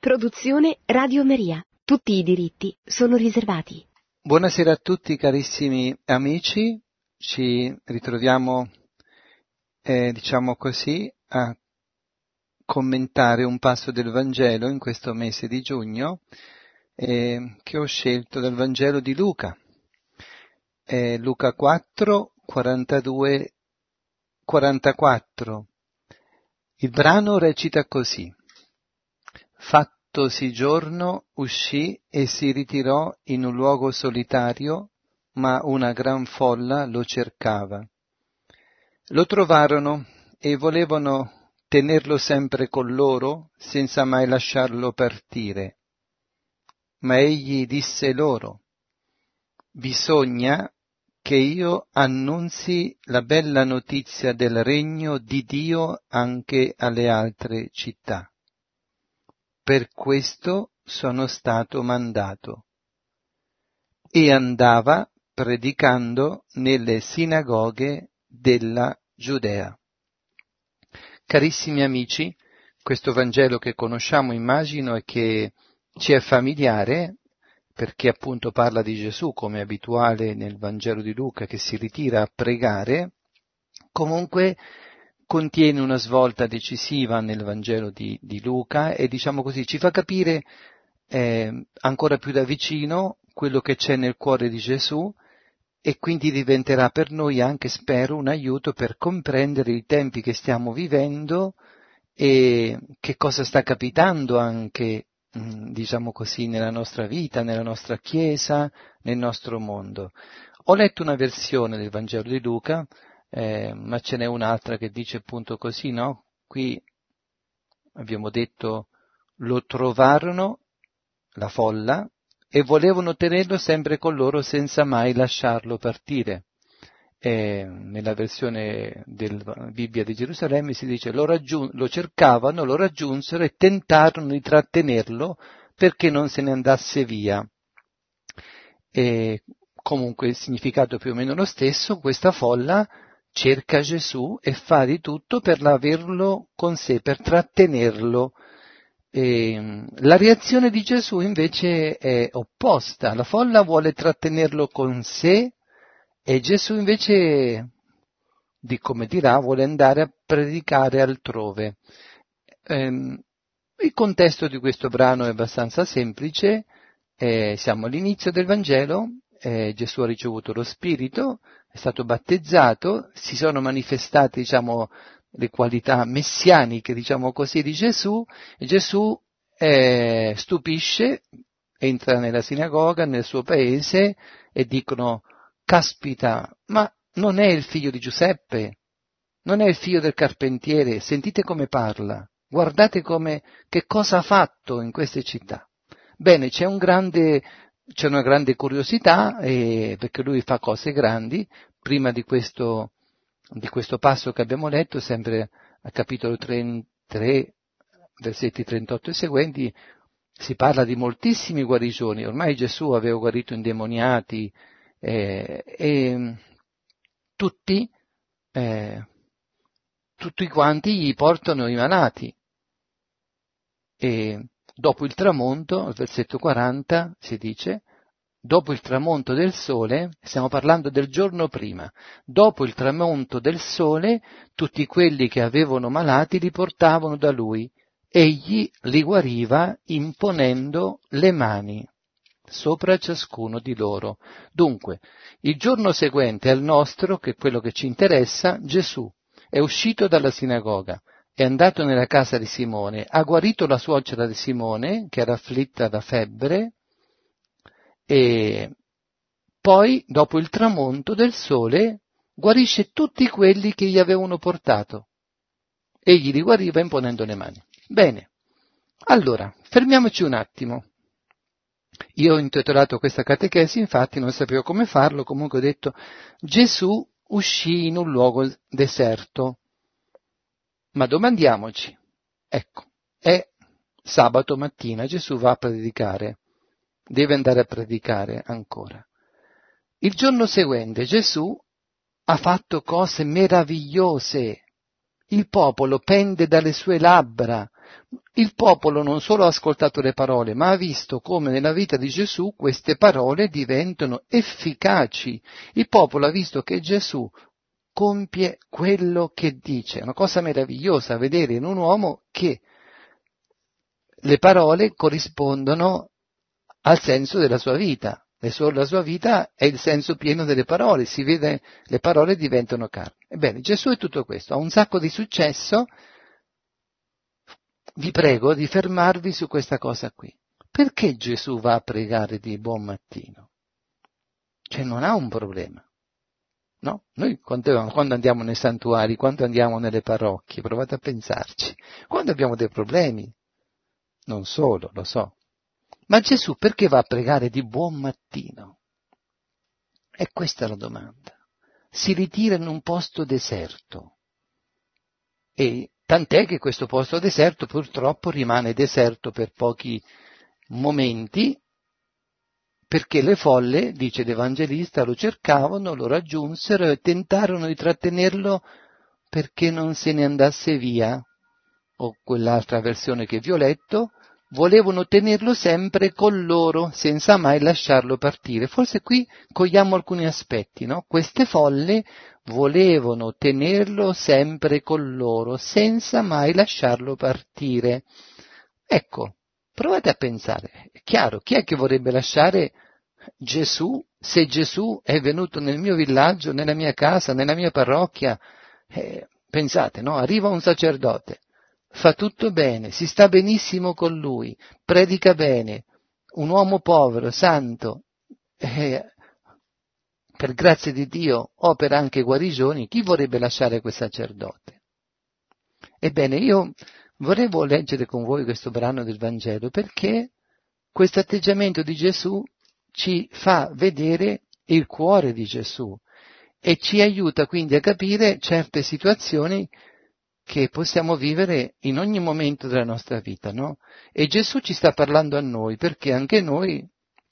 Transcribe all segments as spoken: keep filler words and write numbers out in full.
Produzione Radio Maria. Tutti i diritti sono riservati. Buonasera a tutti carissimi amici, ci ritroviamo, eh, diciamo così, a commentare un passo del Vangelo in questo mese di giugno, eh, che ho scelto dal Vangelo di Luca. Eh, Luca quattro, quarantadue, quarantaquattro. Il brano recita così: Fattosi giorno, uscì e si ritirò in un luogo solitario, ma una gran folla lo cercava. Lo trovarono e volevano tenerlo sempre con loro, senza mai lasciarlo partire. Ma egli disse loro: bisogna che io annunzi la bella notizia del regno di Dio anche alle altre città. Per questo sono stato mandato. E andava predicando nelle sinagoghe della Giudea. Carissimi amici, questo Vangelo che conosciamo, immagino, e che ci è familiare, perché appunto parla di Gesù, come è abituale nel Vangelo di Luca, che si ritira a pregare, comunque contiene una svolta decisiva nel Vangelo di, di Luca e, diciamo così, ci fa capire eh, ancora più da vicino quello che c'è nel cuore di Gesù, e quindi diventerà per noi anche, spero, un aiuto per comprendere i tempi che stiamo vivendo e che cosa sta capitando anche, diciamo così, nella nostra vita, nella nostra Chiesa, nel nostro mondo. Ho letto una versione del Vangelo di Luca, eh, ma ce n'è un'altra che dice appunto così, no? Qui abbiamo detto: lo trovarono, la folla, e volevano tenerlo sempre con loro senza mai lasciarlo partire. E nella versione della Bibbia di Gerusalemme si dice: lo, raggiun- lo cercavano, lo raggiunsero e tentarono di trattenerlo perché non se ne andasse via. E comunque il significato è più o meno lo stesso. Questa folla cerca Gesù e fa di tutto per averlo con sé, per trattenerlo. E la reazione di Gesù invece è opposta. La folla vuole trattenerlo con sé e Gesù invece, di come dirà, vuole andare a predicare altrove. Ehm, il contesto di questo brano è abbastanza semplice. Eh, siamo all'inizio del Vangelo, eh, Gesù ha ricevuto lo Spirito, è stato battezzato, si sono manifestate, diciamo, le qualità messianiche, diciamo così, di Gesù, e Gesù eh, stupisce, entra nella sinagoga, nel suo paese, e dicono: caspita, ma non è il figlio di Giuseppe, non è il figlio del carpentiere, sentite come parla, guardate come, che cosa ha fatto in queste città. Bene, c'è un grande, c'è una grande curiosità, eh, perché lui fa cose grandi. Prima di questo, di questo passo che abbiamo letto, sempre al capitolo tre, versetti trentotto e seguenti, si parla di moltissimi guarigioni. Ormai Gesù aveva guarito indemoniati, eh, e tutti, eh, tutti quanti gli portano i malati. E dopo il tramonto, al versetto quaranta, si dice: dopo il tramonto del sole, stiamo parlando del giorno prima, dopo il tramonto del sole, tutti quelli che avevano malati li portavano da lui. Egli li guariva imponendo le mani sopra ciascuno di loro. Dunque, il giorno seguente al nostro, che è quello che ci interessa, Gesù è uscito dalla sinagoga, è andato nella casa di Simone, ha guarito la suocera di Simone, che era afflitta da febbre, e poi, dopo il tramonto del sole, guarisce tutti quelli che gli avevano portato. Egli li guariva imponendo le mani. Bene, allora, fermiamoci un attimo. Io ho intitolato questa catechesi, infatti non sapevo come farlo, comunque ho detto: Gesù uscì in un luogo deserto. Ma domandiamoci, ecco, è sabato mattina, Gesù va a predicare, deve andare a predicare ancora. Il giorno seguente Gesù ha fatto cose meravigliose, il popolo pende dalle sue labbra, Il popolo non solo ha ascoltato le parole, ma ha visto come nella vita di Gesù queste parole diventano efficaci. Il popolo ha visto che Gesù compie quello che dice. È una cosa meravigliosa vedere in un uomo che le parole corrispondono al senso della sua vita. La sua vita è il senso pieno delle parole, si vede, le parole diventano carne. Ebbene, Gesù è tutto questo, ha un sacco di successo. Vi prego di fermarvi su questa cosa qui. Perché Gesù va a pregare di buon mattino? Cioè non ha un problema. No? Noi quando, quando andiamo nei santuari, quando andiamo nelle parrocchie, provate a pensarci, quando abbiamo dei problemi, non solo, lo so, ma Gesù perché va a pregare di buon mattino? E questa è la domanda. Si ritira in un posto deserto, e tant'è che questo posto deserto purtroppo rimane deserto per pochi momenti, perché le folle, dice l'Evangelista, lo cercavano, lo raggiunsero e tentarono di trattenerlo perché non se ne andasse via, o quell'altra versione che vi ho letto, volevano tenerlo sempre con loro, senza mai lasciarlo partire. Forse qui cogliamo alcuni aspetti, no? Queste folle volevano tenerlo sempre con loro, senza mai lasciarlo partire. Ecco, provate a pensare, è chiaro, chi è che vorrebbe lasciare Gesù, se Gesù è venuto nel mio villaggio, nella mia casa, nella mia parrocchia? Eh, pensate, no? Arriva un sacerdote, fa tutto bene, si sta benissimo con lui, predica bene, un uomo povero, santo, eh, per grazia di Dio opera anche guarigioni, chi vorrebbe lasciare quel sacerdote? Ebbene, io volevo leggere con voi questo brano del Vangelo perché questo atteggiamento di Gesù ci fa vedere il cuore di Gesù e ci aiuta quindi a capire certe situazioni che possiamo vivere in ogni momento della nostra vita, no? E Gesù ci sta parlando a noi perché anche noi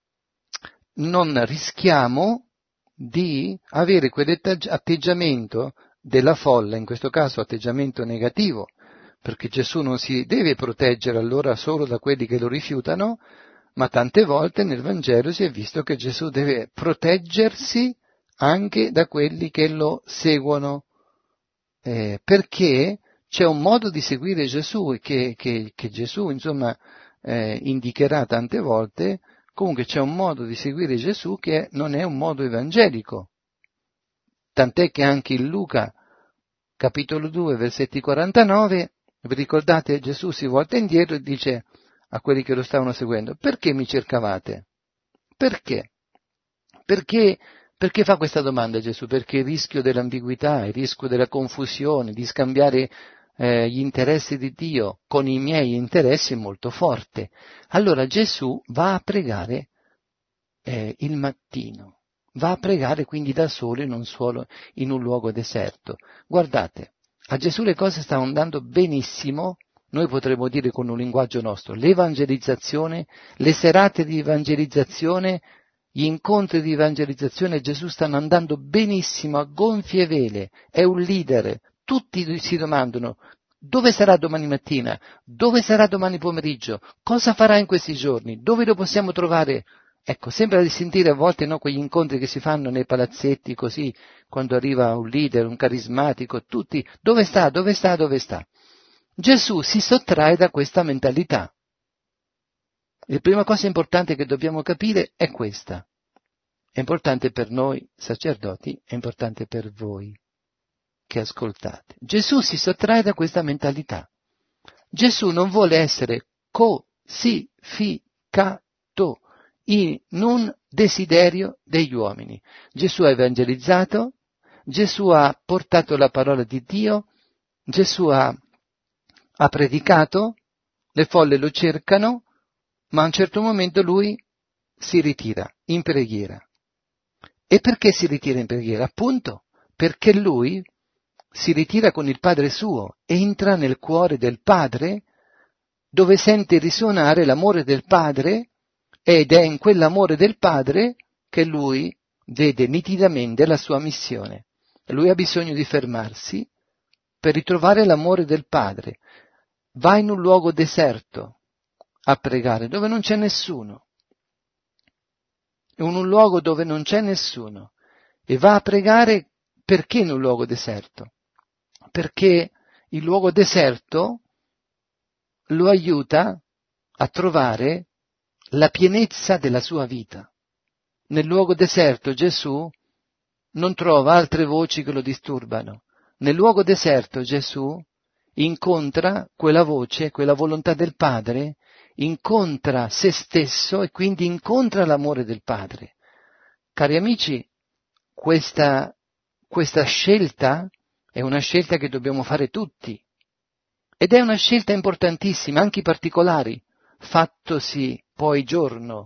non rischiamo di avere quell'atteggiamento della folla, in questo caso atteggiamento negativo, perché Gesù non si deve proteggere allora solo da quelli che lo rifiutano, ma tante volte nel Vangelo si è visto che Gesù deve proteggersi anche da quelli che lo seguono, eh, perché c'è un modo di seguire Gesù che, che, che Gesù insomma eh, indicherà tante volte. Comunque c'è un modo di seguire Gesù che non è un modo evangelico, tant'è che anche in Luca capitolo due versetti quarantanove, vi ricordate, Gesù si volta indietro e dice a quelli che lo stavano seguendo: perché mi cercavate? Perché? Perché, perché fa questa domanda Gesù? Perché il rischio dell'ambiguità, il rischio della confusione, di scambiare eh, gli interessi di Dio con i miei interessi è molto forte. Allora Gesù va a pregare eh, il mattino, va a pregare quindi da solo, non solo in un luogo deserto. Guardate, a Gesù le cose stanno andando benissimo. Noi potremmo dire con un linguaggio nostro, l'evangelizzazione, le serate di evangelizzazione, gli incontri di evangelizzazione Gesù stanno andando benissimo, a gonfie vele, è un leader, tutti si domandano dove sarà domani mattina, dove sarà domani pomeriggio, cosa farà in questi giorni, dove lo possiamo trovare. Ecco, sembra di sentire a volte no, quegli incontri che si fanno nei palazzetti così, quando arriva un leader, un carismatico, tutti, dove sta, dove sta, dove sta. Gesù si sottrae da questa mentalità. La prima cosa importante che dobbiamo capire è questa. È importante per noi sacerdoti, è importante per voi che ascoltate. Gesù si sottrae da questa mentalità. Gesù non vuole essere cosificato in un desiderio degli uomini. Gesù ha evangelizzato, Gesù ha portato la parola di Dio, Gesù ha ha predicato, le folle lo cercano, ma a un certo momento lui si ritira in preghiera. E perché si ritira in preghiera? Appunto, perché lui si ritira con il Padre suo, entra nel cuore del Padre, dove sente risuonare l'amore del Padre, ed è in quell'amore del Padre che lui vede nitidamente la sua missione. Lui ha bisogno di fermarsi per ritrovare l'amore del Padre. va in un luogo deserto a pregare, dove non c'è nessuno, in un luogo dove non c'è nessuno, e va a pregare. Perché in un luogo deserto? Perché il luogo deserto lo aiuta a trovare la pienezza della sua vita. Nel luogo deserto Gesù non trova altre voci che lo disturbano. Nel luogo deserto Gesù incontra quella voce, quella volontà del Padre, incontra se stesso e quindi incontra l'amore del Padre. Cari amici, questa, questa scelta è una scelta che dobbiamo fare tutti. Ed è una scelta importantissima, anche i particolari. Fattosi poi giorno,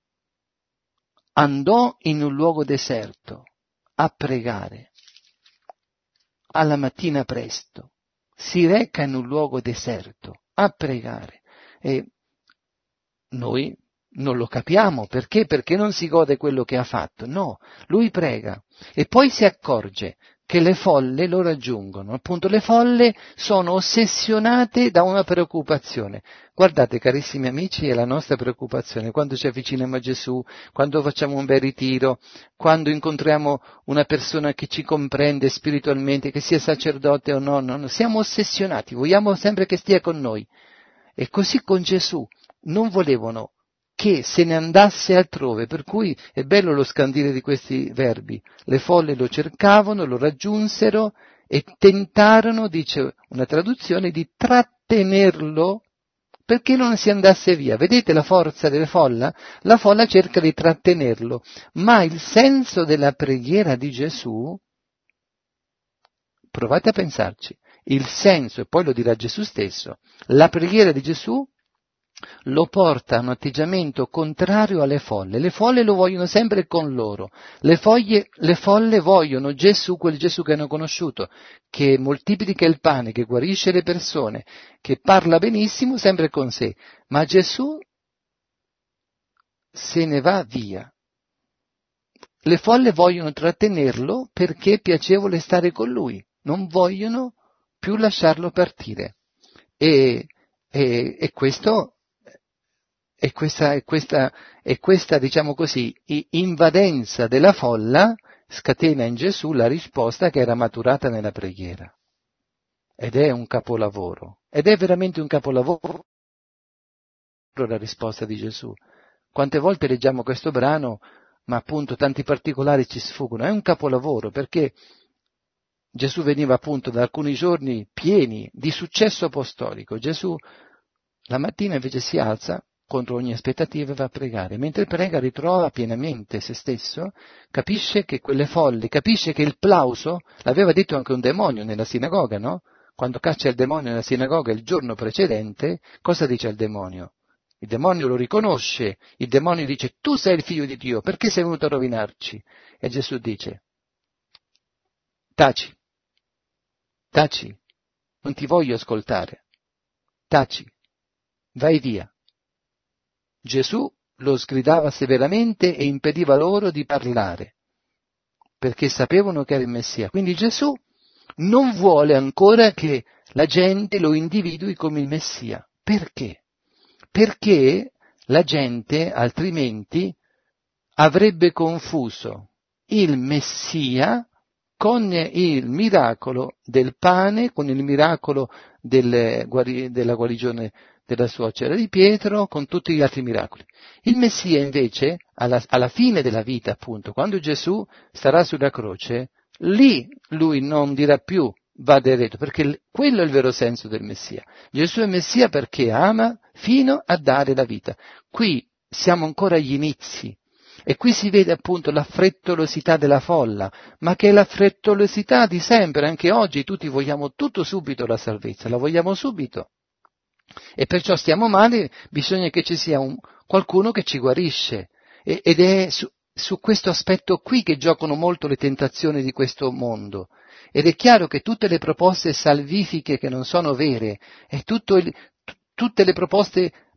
andò in un luogo deserto a pregare. Alla mattina presto si reca in un luogo deserto a pregare. E noi non lo capiamo. Perché? Perché non si gode quello che ha fatto. No, lui prega e poi si accorge che le folle lo raggiungono. Appunto, le folle sono ossessionate da una preoccupazione. Guardate, carissimi amici, è la nostra preoccupazione quando ci avviciniamo a Gesù, quando facciamo un bel ritiro, quando incontriamo una persona che ci comprende spiritualmente, che sia sacerdote o no, no, no. Siamo ossessionati, vogliamo sempre che stia con noi. E così con Gesù non volevano che se ne andasse altrove, per cui è bello lo scandire di questi verbi. Le folle lo cercavano, lo raggiunsero e tentarono, dice una traduzione, di trattenerlo perché non si andasse via. Vedete la forza della folla? La folla cerca di trattenerlo, ma il senso della preghiera di Gesù, provate a pensarci, il senso, e poi lo dirà Gesù stesso, la preghiera di Gesù lo porta a un atteggiamento contrario alle folle. Le folle lo vogliono sempre con loro. Le, foglie, le folle vogliono Gesù, quel Gesù che hanno conosciuto, che moltiplica il pane, che guarisce le persone, che parla benissimo sempre con sé. Ma Gesù se ne va via. Le folle vogliono trattenerlo perché è piacevole stare con lui. Non vogliono più lasciarlo partire. E, e, e questo... E questa, e questa, e questa, diciamo così, invadenza della folla scatena in Gesù la risposta che era maturata nella preghiera. Ed è un capolavoro. Ed è veramente un capolavoro la risposta di Gesù. Quante volte leggiamo questo brano, ma appunto tanti particolari ci sfuggono. È un capolavoro perché Gesù veniva appunto da alcuni giorni pieni di successo apostolico. Gesù la mattina invece si alza contro ogni aspettativa e va a pregare. Mentre prega ritrova pienamente se stesso, capisce che quelle folle, capisce che il plauso, l'aveva detto anche un demonio nella sinagoga, no? Quando caccia il demonio nella sinagoga il giorno precedente, cosa dice al demonio? Il demonio lo riconosce, il demonio dice: tu sei il figlio di Dio, perché sei venuto a rovinarci? E Gesù dice: taci, taci, non ti voglio ascoltare, taci, vai via. Gesù lo sgridava severamente e impediva loro di parlare, perché sapevano che era il Messia. Quindi Gesù non vuole ancora che la gente lo individui come il Messia. Perché? Perché la gente altrimenti avrebbe confuso il Messia con il miracolo del pane, con il miracolo del, della guarigione della suocera di Pietro, con tutti gli altri miracoli. Il Messia invece, alla, alla fine della vita appunto, quando Gesù starà sulla croce, lì lui non dirà più vade ereto, perché quello è il vero senso del Messia. Gesù è Messia perché ama fino a dare la vita. Qui siamo ancora agli inizi. E qui si vede appunto la frettolosità della folla, ma che è la frettolosità di sempre, anche oggi tutti vogliamo tutto subito la salvezza, la vogliamo subito. E perciò stiamo male, bisogna che ci sia un, qualcuno che ci guarisce. E, ed è su, su questo aspetto qui che giocano molto le tentazioni di questo mondo. Ed è chiaro che tutte le proposte salvifiche che non sono vere, e tutto il, t- tutte le proposte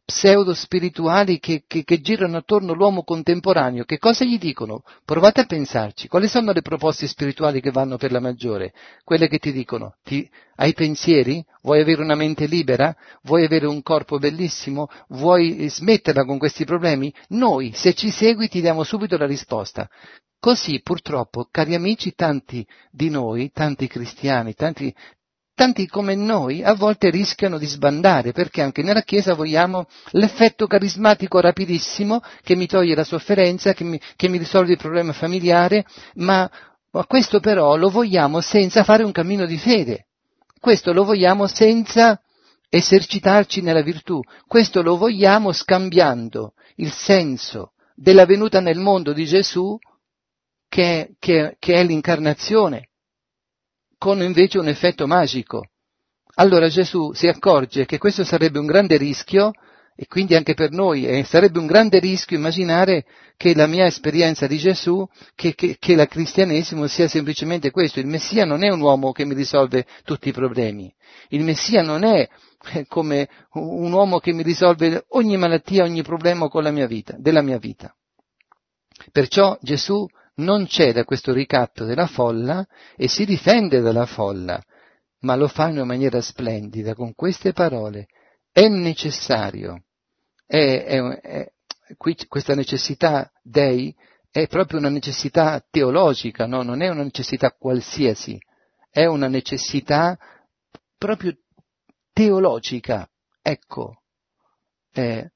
pseudo-spirituali che, che, che girano attorno all'uomo contemporaneo, che cosa gli dicono? Provate a pensarci, quali sono le proposte spirituali che vanno per la maggiore? Quelle che ti dicono, ti, hai pensieri? Vuoi avere una mente libera? Vuoi avere un corpo bellissimo? Vuoi smetterla con questi problemi? Noi, se ci segui, ti diamo subito la risposta. Così, purtroppo, cari amici, tanti di noi, tanti cristiani, tanti Tanti come noi a volte rischiano di sbandare, perché anche nella Chiesa vogliamo l'effetto carismatico rapidissimo che mi toglie la sofferenza, che mi, che mi risolve il problema familiare, ma, ma questo però lo vogliamo senza fare un cammino di fede. Questo lo vogliamo senza esercitarci nella virtù. Questo lo vogliamo scambiando il senso della venuta nel mondo di Gesù, che, che, che è l'incarnazione, con invece un effetto magico. Allora Gesù si accorge che questo sarebbe un grande rischio, e quindi anche per noi eh, sarebbe un grande rischio immaginare che la mia esperienza di Gesù, che, che, che il cristianesimo sia semplicemente questo. Il Messia non è un uomo che mi risolve tutti i problemi. Il Messia non è eh, come un uomo che mi risolve ogni malattia, ogni problema con la mia vita, della mia vita. Perciò Gesù non cede a questo ricatto della folla e si difende dalla folla, ma lo fa in una maniera splendida, con queste parole. È necessario, è, è, è, qui, questa necessità dei è proprio una necessità teologica, no? Non è una necessità qualsiasi, è una necessità proprio teologica. Ecco, è,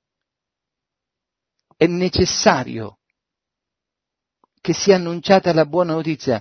è necessario che sia annunciata la buona notizia.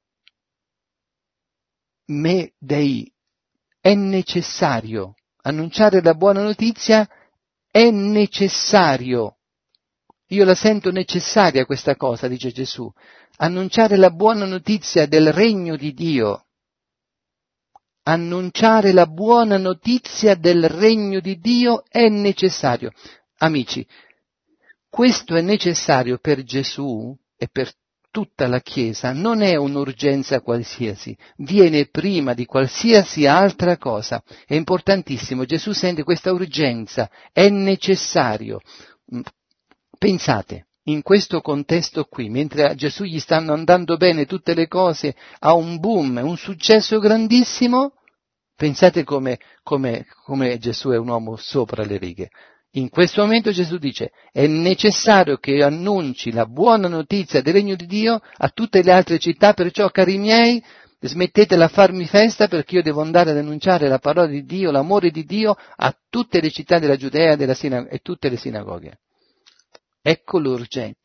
Me dei, è necessario. Annunciare la buona notizia è necessario. Io la sento necessaria questa cosa, dice Gesù. Annunciare la buona notizia del regno di Dio. Annunciare la buona notizia del regno di Dio è necessario. Amici, questo è necessario per Gesù e per tutta la Chiesa, non è un'urgenza qualsiasi, viene prima di qualsiasi altra cosa. È importantissimo, Gesù sente questa urgenza, è necessario. Pensate, in questo contesto qui, mentre a Gesù gli stanno andando bene tutte le cose, ha un boom, un successo grandissimo, pensate come, come, come Gesù è un uomo sopra le righe. In questo momento Gesù dice, è necessario che io annunci la buona notizia del regno di Dio a tutte le altre città, perciò cari miei, smettetela a farmi festa perché io devo andare ad annunciare la parola di Dio, l'amore di Dio a tutte le città della Giudea della sinag- e tutte le sinagoghe. Ecco l'urgenza.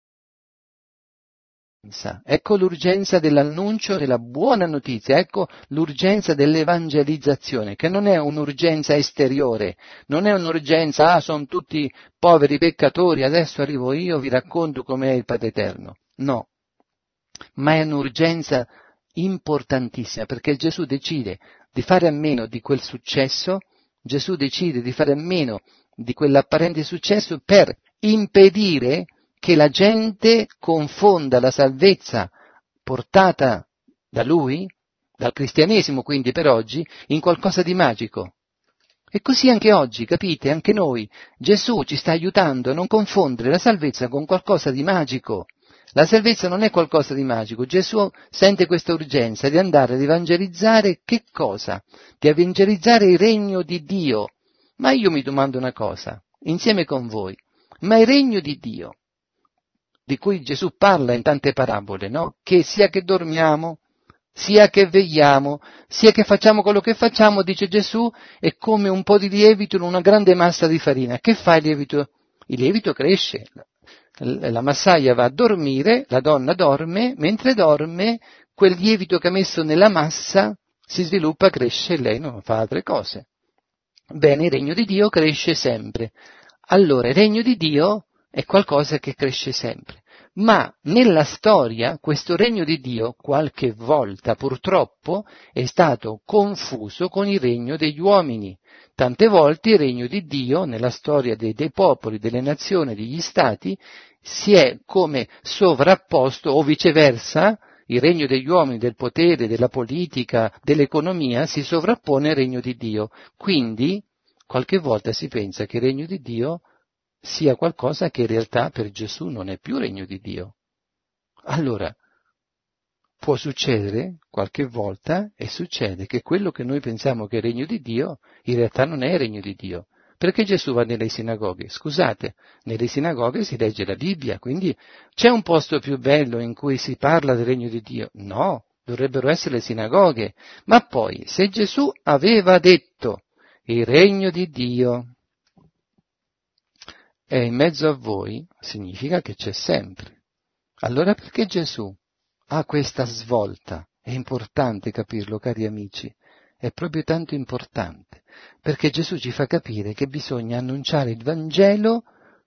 Ecco l'urgenza dell'annuncio della buona notizia, ecco l'urgenza dell'evangelizzazione, che non è un'urgenza esteriore, non è un'urgenza, ah, sono tutti poveri peccatori, adesso arrivo io, vi racconto com'è il Padre Eterno. No, ma è un'urgenza importantissima, perché Gesù decide di fare a meno di quel successo, Gesù decide di fare a meno di quell'apparente successo per impedire che la gente confonda la salvezza portata da lui, dal cristianesimo quindi per oggi, in qualcosa di magico. E così anche oggi, capite, anche noi, Gesù ci sta aiutando a non confondere la salvezza con qualcosa di magico. La salvezza non è qualcosa di magico, Gesù sente questa urgenza di andare ad evangelizzare che cosa? Di evangelizzare il regno di Dio. Ma io mi domando una cosa, insieme con voi, ma il regno di Dio, di cui Gesù parla in tante parabole, no? Che sia che dormiamo, sia che vegliamo, sia che facciamo quello che facciamo, dice Gesù, è come un po' di lievito in una grande massa di farina. Che fa il lievito? Il lievito cresce, la massaia va a dormire, la donna dorme, mentre dorme, quel lievito che ha messo nella massa si sviluppa, cresce e lei non fa altre cose. Bene, il regno di Dio cresce sempre. Allora, il regno di Dio è qualcosa che cresce sempre. Ma nella storia questo regno di Dio qualche volta purtroppo è stato confuso con il regno degli uomini. Tante volte il regno di Dio nella storia dei, dei popoli, delle nazioni, degli stati si è come sovrapposto o viceversa, il regno degli uomini, del potere, della politica, dell'economia si sovrappone al regno di Dio. Quindi qualche volta si pensa che il regno di Dio sia qualcosa che in realtà per Gesù non è più regno di Dio. Allora, può succedere qualche volta, e succede, che quello che noi pensiamo che è regno di Dio, in realtà non è regno di Dio. Perché Gesù va nelle sinagoghe? Scusate, nelle sinagoghe si legge la Bibbia, quindi c'è un posto più bello in cui si parla del regno di Dio? No, dovrebbero essere le sinagoghe. Ma poi, se Gesù aveva detto il regno di Dio è in mezzo a voi, significa che c'è sempre. Allora perché Gesù ha questa svolta? È importante capirlo, cari amici, è proprio tanto importante, perché Gesù ci fa capire che bisogna annunciare il Vangelo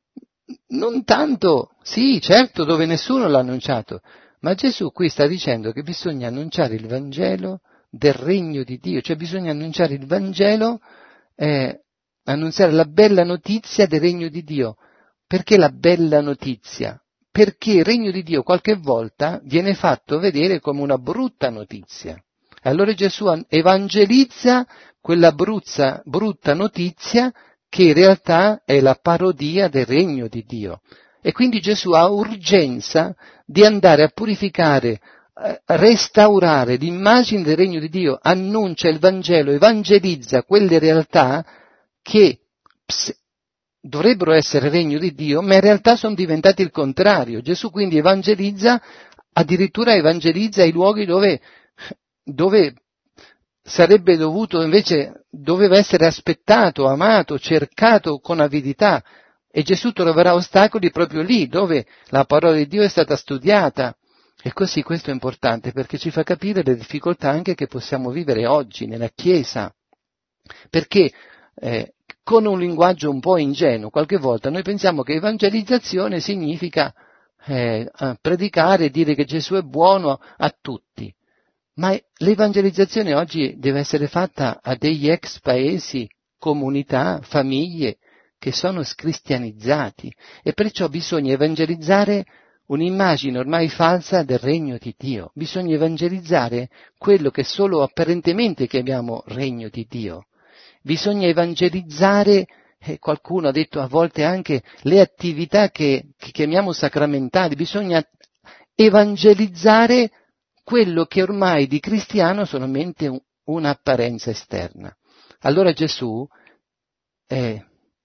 non tanto, sì, certo, dove nessuno l'ha annunciato, ma Gesù qui sta dicendo che bisogna annunciare il Vangelo del regno di Dio, cioè bisogna annunciare il Vangelo, eh, annunziare la bella notizia del regno di Dio. Perché la bella notizia? Perché il regno di Dio qualche volta viene fatto vedere come una brutta notizia. Allora Gesù evangelizza quella bruzza, brutta notizia che in realtà è la parodia del regno di Dio. E quindi Gesù ha urgenza di andare a purificare, a restaurare l'immagine del regno di Dio, annuncia il Vangelo, evangelizza quelle realtà che ps- dovrebbero essere regno di Dio, ma in realtà sono diventati il contrario. Gesù quindi evangelizza, addirittura evangelizza i luoghi dove, dove sarebbe dovuto invece, doveva essere aspettato, amato, cercato con avidità, e Gesù troverà ostacoli proprio lì, dove la parola di Dio è stata studiata. E così questo è importante, perché ci fa capire le difficoltà anche che possiamo vivere oggi nella Chiesa, perché eh, con un linguaggio un po' ingenuo, qualche volta noi pensiamo che evangelizzazione significa eh, predicare e dire che Gesù è buono a tutti. Ma l'evangelizzazione oggi deve essere fatta a degli ex paesi, comunità, famiglie che sono scristianizzati, e perciò bisogna evangelizzare un'immagine ormai falsa del regno di Dio. Bisogna evangelizzare quello che solo apparentemente chiamiamo regno di Dio. Bisogna evangelizzare, eh, qualcuno ha detto a volte anche, le attività che, che chiamiamo sacramentali. Bisogna evangelizzare quello che ormai di cristiano è solamente un'apparenza esterna. Allora Gesù eh,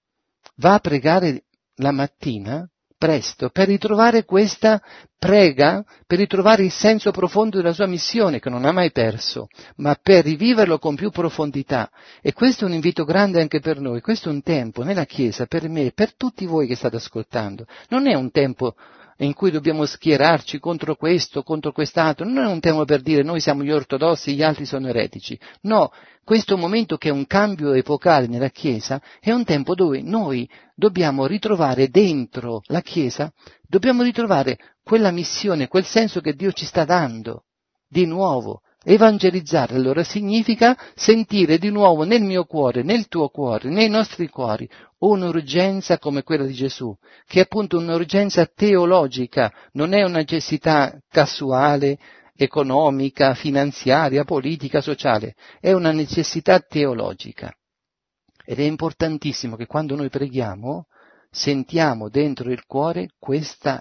va a pregare la mattina, presto, per ritrovare questa prega, per ritrovare il senso profondo della sua missione, che non ha mai perso, ma per riviverlo con più profondità. E questo è un invito grande anche per noi. Questo è un tempo nella Chiesa, per me, per tutti voi che state ascoltando. Non è un tempo in cui dobbiamo schierarci contro questo, contro quest'altro, non è un tempo per dire noi siamo gli ortodossi, gli altri sono eretici. No, questo momento che è un cambio epocale nella Chiesa è un tempo dove noi dobbiamo ritrovare dentro la Chiesa, dobbiamo ritrovare quella missione, quel senso che Dio ci sta dando, di nuovo. Evangelizzare allora significa sentire di nuovo nel mio cuore, nel tuo cuore, nei nostri cuori, un'urgenza come quella di Gesù, che è appunto un'urgenza teologica, non è una necessità casuale, economica, finanziaria, politica, sociale, è una necessità teologica. Ed è importantissimo che quando noi preghiamo sentiamo dentro il cuore questa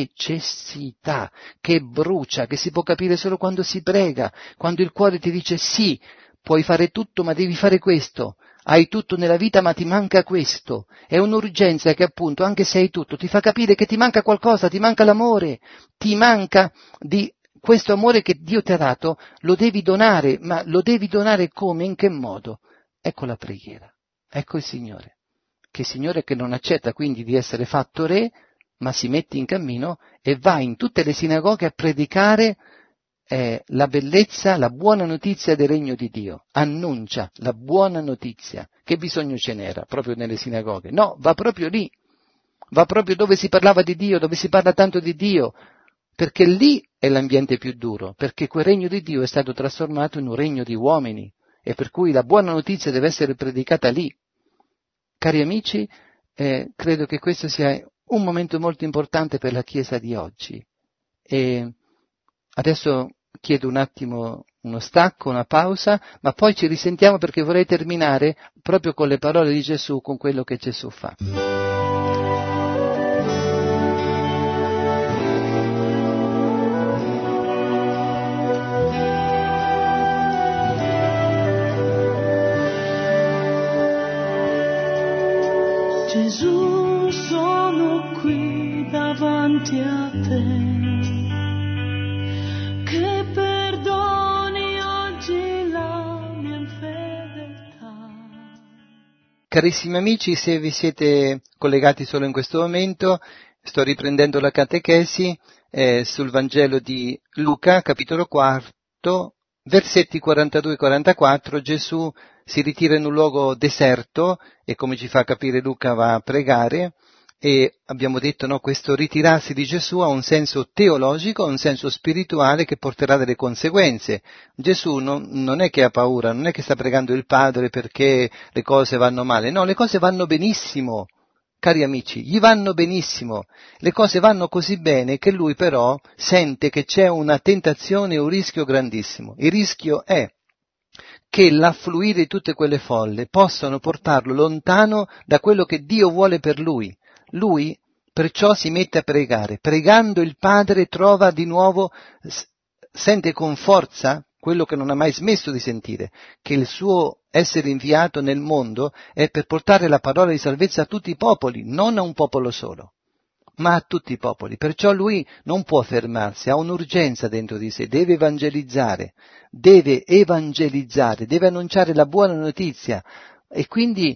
necessità che brucia, che si può capire solo quando si prega, quando il cuore ti dice sì, puoi fare tutto ma devi fare questo, hai tutto nella vita ma ti manca questo. È un'urgenza che appunto, anche se hai tutto, ti fa capire che ti manca qualcosa, ti manca l'amore, ti manca di questo amore che Dio ti ha dato, lo devi donare, ma lo devi donare come, in che modo? Ecco la preghiera, ecco il Signore. Che Signore che non accetta quindi di essere fatto re, ma si mette in cammino e va in tutte le sinagoghe a predicare eh, la bellezza, la buona notizia del regno di Dio. Annuncia la buona notizia. Che bisogno ce n'era proprio nelle sinagoghe? No, va proprio lì, va proprio dove si parlava di Dio, dove si parla tanto di Dio, perché lì è l'ambiente più duro, perché quel regno di Dio è stato trasformato in un regno di uomini, e per cui la buona notizia deve essere predicata lì. Cari amici, eh, credo che questo sia un momento molto importante per la Chiesa di oggi. E adesso chiedo un attimo uno stacco, una pausa, ma poi ci risentiamo perché vorrei terminare proprio con le parole di Gesù, con quello che Gesù fa. Gesù, sono qui davanti a te, che perdoni oggi la mia infedeltà. Carissimi amici, se vi siete collegati solo in questo momento, sto riprendendo la catechesi eh, sul Vangelo di Luca, capitolo quarto, versetti quarantadue e quarantaquattro. Gesù si ritira in un luogo deserto e, come ci fa capire Luca, va a pregare, e abbiamo detto, no, questo ritirarsi di Gesù ha un senso teologico, un senso spirituale che porterà delle conseguenze. Gesù non, non è che ha paura, non è che sta pregando il Padre perché le cose vanno male, no, le cose vanno benissimo, cari amici, gli vanno benissimo, le cose vanno così bene che lui però sente che c'è una tentazione e un rischio grandissimo. Il rischio è che l'affluire di tutte quelle folle possano portarlo lontano da quello che Dio vuole per lui. Lui perciò si mette a pregare, pregando il Padre trova di nuovo, sente con forza quello che non ha mai smesso di sentire, che il suo essere inviato nel mondo è per portare la parola di salvezza a tutti i popoli, non a un popolo solo, ma a tutti i popoli. Perciò lui non può fermarsi, ha un'urgenza dentro di sé, deve evangelizzare, deve evangelizzare, deve annunciare la buona notizia e quindi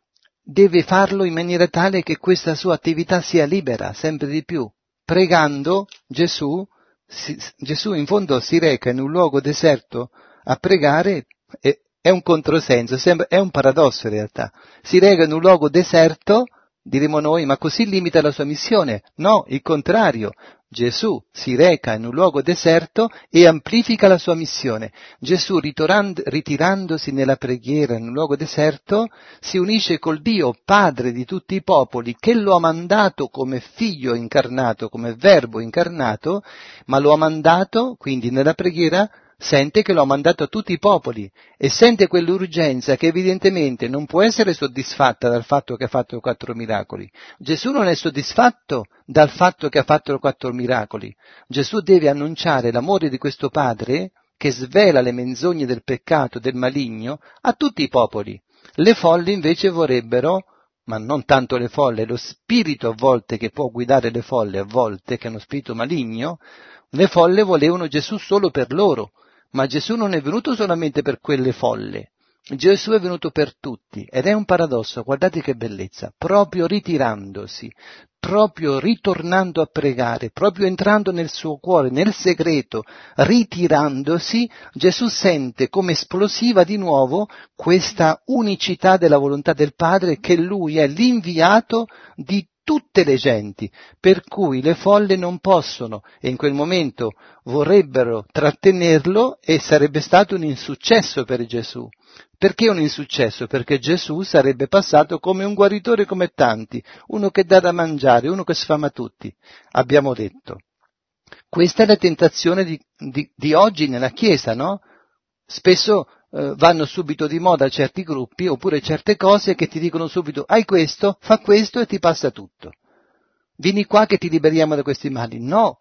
deve farlo in maniera tale che questa sua attività sia libera sempre di più. Pregando, Gesù, si, Gesù in fondo si reca in un luogo deserto a pregare, e, è un controsenso, sembra, è un paradosso in realtà. Si reca in un luogo deserto, diremo noi, ma così limita la sua missione? No, il contrario. Gesù si reca in un luogo deserto e amplifica la sua missione. Gesù, ritirandosi nella preghiera in un luogo deserto, si unisce col Dio, Padre di tutti i popoli, che lo ha mandato come figlio incarnato, come verbo incarnato, ma lo ha mandato, quindi nella preghiera, sente che lo ha mandato a tutti i popoli e sente quell'urgenza che evidentemente non può essere soddisfatta dal fatto che ha fatto quattro miracoli. Gesù non è soddisfatto dal fatto che ha fatto quattro miracoli. Gesù deve annunciare l'amore di questo Padre che svela le menzogne del peccato, del maligno, a tutti i popoli. Le folle invece vorrebbero, ma non tanto le folle, lo spirito a volte che può guidare le folle a volte, che è uno spirito maligno, le folle volevano Gesù solo per loro. Ma Gesù non è venuto solamente per quelle folle, Gesù è venuto per tutti, ed è un paradosso, guardate che bellezza, proprio ritirandosi, proprio ritornando a pregare, proprio entrando nel suo cuore, nel segreto, ritirandosi, Gesù sente come esplosiva di nuovo questa unicità della volontà del Padre, che Lui è l'inviato di tutte le genti, per cui le folle non possono, e in quel momento vorrebbero trattenerlo e sarebbe stato un insuccesso per Gesù. Perché un insuccesso? Perché Gesù sarebbe passato come un guaritore come tanti, uno che dà da mangiare, uno che sfama tutti, abbiamo detto. Questa è la tentazione di, di, di oggi nella Chiesa, no? Spesso eh, vanno subito di moda certi gruppi oppure certe cose che ti dicono subito hai questo, fa questo e ti passa tutto. Vieni qua che ti liberiamo da questi mali. No,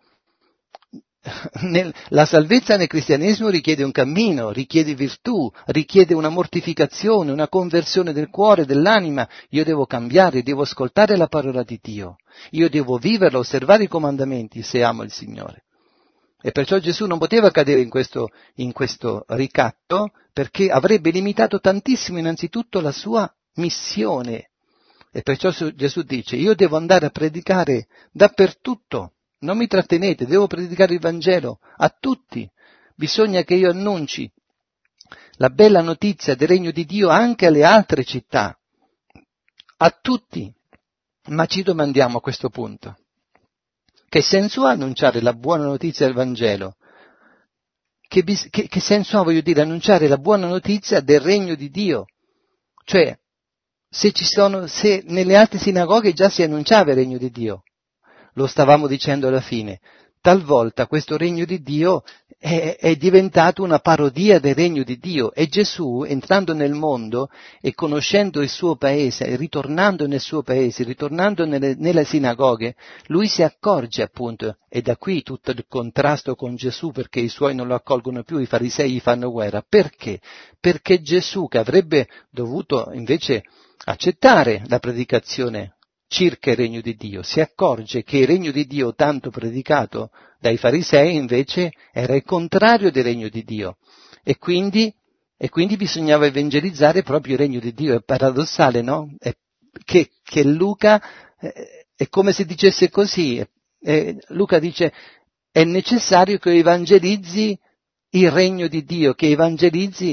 nel, la salvezza nel cristianesimo richiede un cammino, richiede virtù, richiede una mortificazione, una conversione del cuore, dell'anima. Io devo cambiare, devo ascoltare la parola di Dio, io devo viverla, osservare i comandamenti se amo il Signore. E perciò Gesù non poteva cadere in questo, in questo ricatto, perché avrebbe limitato tantissimo innanzitutto la sua missione. E perciò Gesù dice, io devo andare a predicare dappertutto, non mi trattenete, devo predicare il Vangelo a tutti. Bisogna che io annunci la bella notizia del regno di Dio anche alle altre città, a tutti. Ma ci domandiamo a questo punto, che senso ha annunciare la buona notizia del Vangelo? Che, bis- che, che senso ha, voglio dire, annunciare la buona notizia del regno di Dio? Cioè, se ci sono, se nelle altre sinagoghe già si annunciava il regno di Dio, lo stavamo dicendo alla fine, talvolta questo regno di Dio è, è diventato una parodia del regno di Dio, e Gesù, entrando nel mondo e conoscendo il suo paese, ritornando nel suo paese, ritornando nelle, nelle sinagoghe, lui si accorge appunto, e da qui tutto il contrasto con Gesù, perché i suoi non lo accolgono più, i farisei gli fanno guerra. Perché? Perché Gesù, che avrebbe dovuto invece accettare la predicazione circa il regno di Dio, si accorge che il regno di Dio tanto predicato dai farisei invece era il contrario del regno di Dio, e quindi, e quindi bisognava evangelizzare proprio il regno di Dio. È paradossale, no? È, che, che Luca eh, è come se dicesse così, eh, Luca dice è necessario che evangelizzi il regno di Dio, che evangelizzi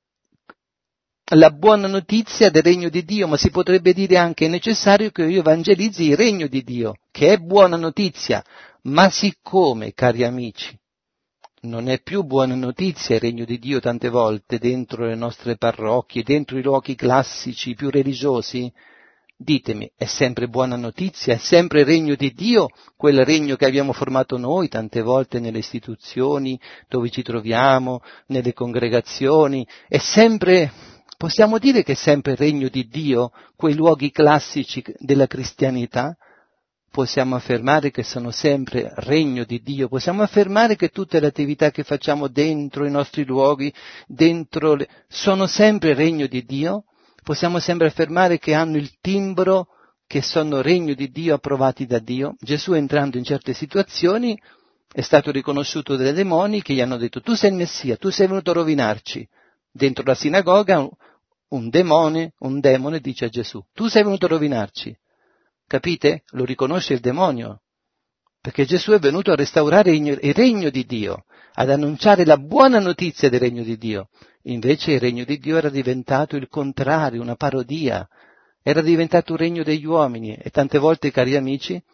la buona notizia del regno di Dio, ma si potrebbe dire anche è necessario che io evangelizzi il regno di Dio, che è buona notizia. Ma siccome, cari amici, non è più buona notizia il regno di Dio tante volte dentro le nostre parrocchie, dentro i luoghi classici più religiosi, ditemi, è sempre buona notizia, è sempre il regno di Dio, quel regno che abbiamo formato noi tante volte nelle istituzioni dove ci troviamo, nelle congregazioni, è sempre... Possiamo dire che è sempre il regno di Dio, quei luoghi classici della cristianità? Possiamo affermare che sono sempre regno di Dio, possiamo affermare che tutte le attività che facciamo dentro i nostri luoghi, dentro le... sono sempre regno di Dio? Possiamo sempre affermare che hanno il timbro, che sono regno di Dio, approvati da Dio? Gesù, entrando in certe situazioni, è stato riconosciuto dai demoni che gli hanno detto tu sei il Messia, tu sei venuto a rovinarci. Dentro la sinagoga un demone, un demone dice a Gesù, tu sei venuto a rovinarci. Capite? Lo riconosce il demonio, perché Gesù è venuto a restaurare il regno di Dio, ad annunciare la buona notizia del regno di Dio. Invece il regno di Dio era diventato il contrario, una parodia, era diventato un regno degli uomini, e tante volte, cari amici,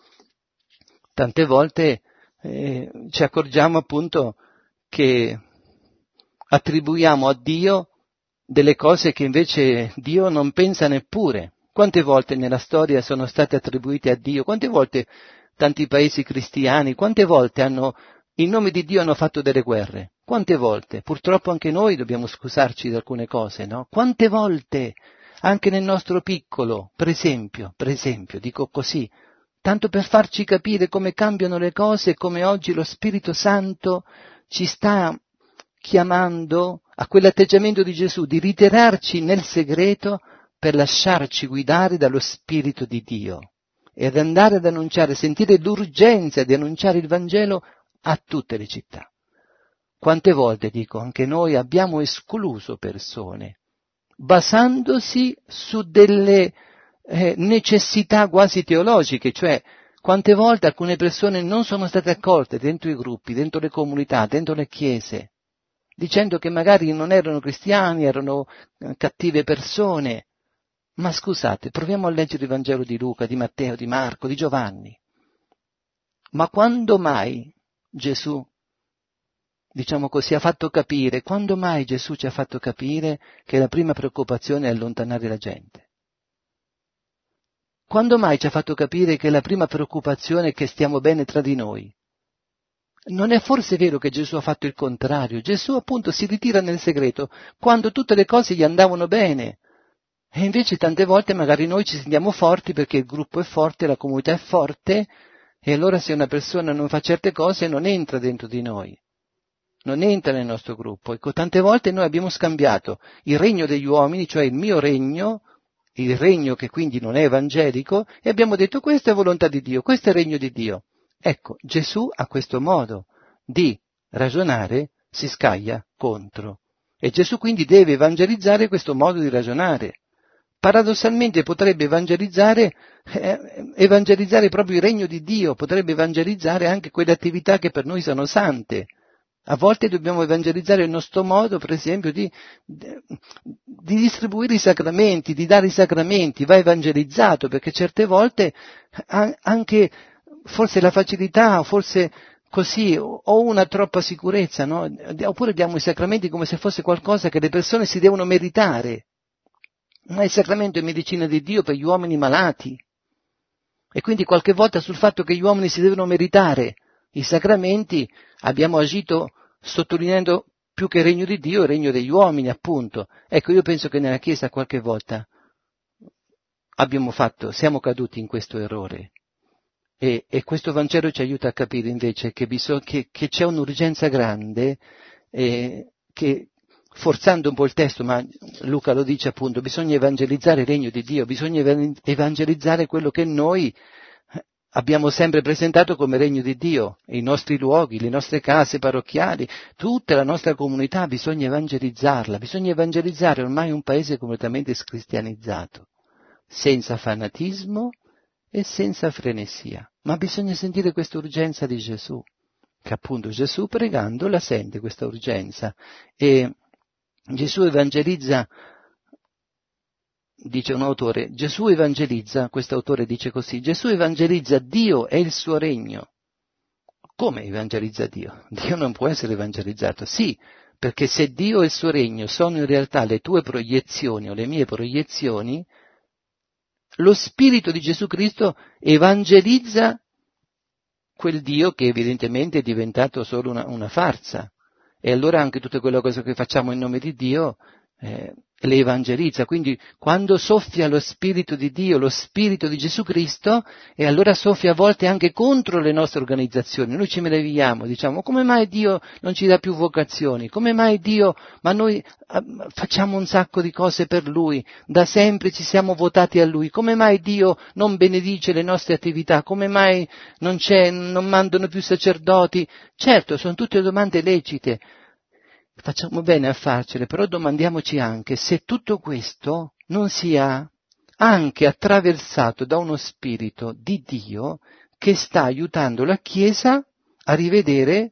tante volte eh, ci accorgiamo appunto che attribuiamo a Dio delle cose che invece Dio non pensa neppure. Quante volte nella storia sono state attribuite a Dio? Quante volte tanti paesi cristiani, quante volte hanno, in nome di Dio hanno fatto delle guerre? Quante volte? Purtroppo anche noi dobbiamo scusarci di alcune cose, no? Quante volte? Anche nel nostro piccolo, per esempio, per esempio, dico così, tanto per farci capire come cambiano le cose e come oggi lo Spirito Santo ci sta chiamando a quell'atteggiamento di Gesù, di ritirarci nel segreto per lasciarci guidare dallo Spirito di Dio e ad andare ad annunciare, sentire l'urgenza di annunciare il Vangelo a tutte le città. Quante volte, dico, anche noi abbiamo escluso persone, basandosi su delle eh, necessità quasi teologiche, cioè quante volte alcune persone non sono state accolte dentro i gruppi, dentro le comunità, dentro le chiese, dicendo che magari non erano cristiani, erano cattive persone. Ma scusate, proviamo a leggere il Vangelo di Luca, di Matteo, di Marco, di Giovanni. Ma quando mai Gesù, diciamo così, ha fatto capire, quando mai Gesù ci ha fatto capire che la prima preoccupazione è allontanare la gente? Quando mai ci ha fatto capire che la prima preoccupazione è che stiamo bene tra di noi? Non è forse vero che Gesù ha fatto il contrario? Gesù appunto si ritira nel segreto quando tutte le cose gli andavano bene. E invece tante volte magari noi ci sentiamo forti perché il gruppo è forte, la comunità è forte, e allora se una persona non fa certe cose non entra dentro di noi, non entra nel nostro gruppo. Ecco, tante volte noi abbiamo scambiato il regno degli uomini, cioè il mio regno, il regno che quindi non è evangelico, e abbiamo detto questa è volontà di Dio, questo è il regno di Dio. Ecco, Gesù a questo modo di ragionare si scaglia contro. E Gesù quindi deve evangelizzare questo modo di ragionare. Paradossalmente potrebbe evangelizzare, eh, evangelizzare proprio il regno di Dio, potrebbe evangelizzare anche quelle attività che per noi sono sante. A volte dobbiamo evangelizzare il nostro modo, per esempio, di, di distribuire i sacramenti, di dare i sacramenti, va evangelizzato, perché certe volte anche forse la facilità, forse così, o una troppa sicurezza, no? Oppure diamo i sacramenti come se fosse qualcosa che le persone si devono meritare. Ma il sacramento è medicina di Dio per gli uomini malati. E quindi qualche volta sul fatto che gli uomini si devono meritare I sacramenti abbiamo agito sottolineando più che il regno di Dio, il regno degli uomini, appunto. Ecco, io penso che nella Chiesa qualche volta abbiamo fatto, siamo caduti in questo errore. E, e questo Vangelo ci aiuta a capire invece che, bisog- che, che c'è un'urgenza grande, eh, che forzando un po' il testo, ma Luca lo dice appunto, bisogna evangelizzare il regno di Dio, bisogna evangelizzare quello che noi abbiamo sempre presentato come regno di Dio, i nostri luoghi, le nostre case parrocchiali, tutta la nostra comunità, bisogna evangelizzarla, bisogna evangelizzare ormai un paese completamente scristianizzato, senza fanatismo e senza frenesia. Ma bisogna sentire questa urgenza di Gesù, che appunto Gesù pregando la sente questa urgenza, e Gesù evangelizza, dice un autore, Gesù evangelizza, questo autore dice così, Gesù evangelizza Dio e il suo regno. Come evangelizza Dio? Dio non può essere evangelizzato, sì, perché se Dio e il suo regno sono in realtà le tue proiezioni o le mie proiezioni, lo Spirito di Gesù Cristo evangelizza quel Dio che evidentemente è diventato solo una, una farsa. E allora anche tutte quelle cose che facciamo in nome di Dio eh, le evangelizza. Quindi quando soffia lo Spirito di Dio, lo Spirito di Gesù Cristo, e allora soffia a volte anche contro le nostre organizzazioni. Noi ci meravigliamo, diciamo, come mai Dio non ci dà più vocazioni? Come mai Dio, ma noi eh, facciamo un sacco di cose per Lui, da sempre ci siamo votati a Lui, come mai Dio non benedice le nostre attività? Come mai non c'è, non mandano più sacerdoti? Certo, sono tutte domande lecite. Facciamo bene a farcele, però domandiamoci anche se tutto questo non sia anche attraversato da uno spirito di Dio che sta aiutando la Chiesa a rivedere,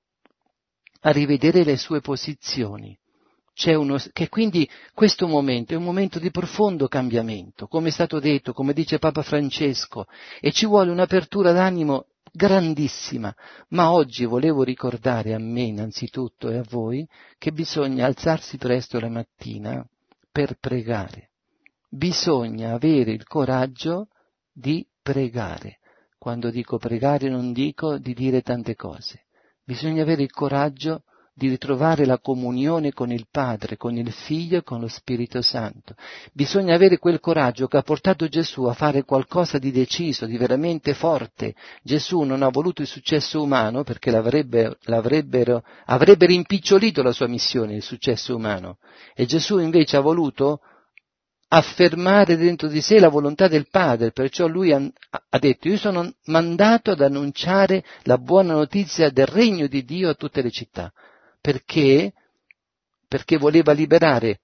a rivedere le sue posizioni. C'è uno, che quindi questo momento è un momento di profondo cambiamento, come è stato detto, come dice Papa Francesco, e ci vuole un'apertura d'animo grandissima, ma oggi volevo ricordare a me innanzitutto e a voi che bisogna alzarsi presto la mattina per pregare. Bisogna avere il coraggio di pregare. Quando dico pregare non dico di dire tante cose. Bisogna avere il coraggio di ritrovare la comunione con il Padre, con il Figlio e con lo Spirito Santo. Bisogna avere quel coraggio che ha portato Gesù a fare qualcosa di deciso, di veramente forte. Gesù non ha voluto il successo umano perché l'avrebbe, l'avrebbero, avrebbe rimpicciolito la sua missione, il successo umano. E Gesù invece ha voluto affermare dentro di sé la volontà del Padre, perciò lui ha, ha detto, io sono mandato ad annunciare la buona notizia del regno di Dio a tutte le città. Perché? Perché voleva liberare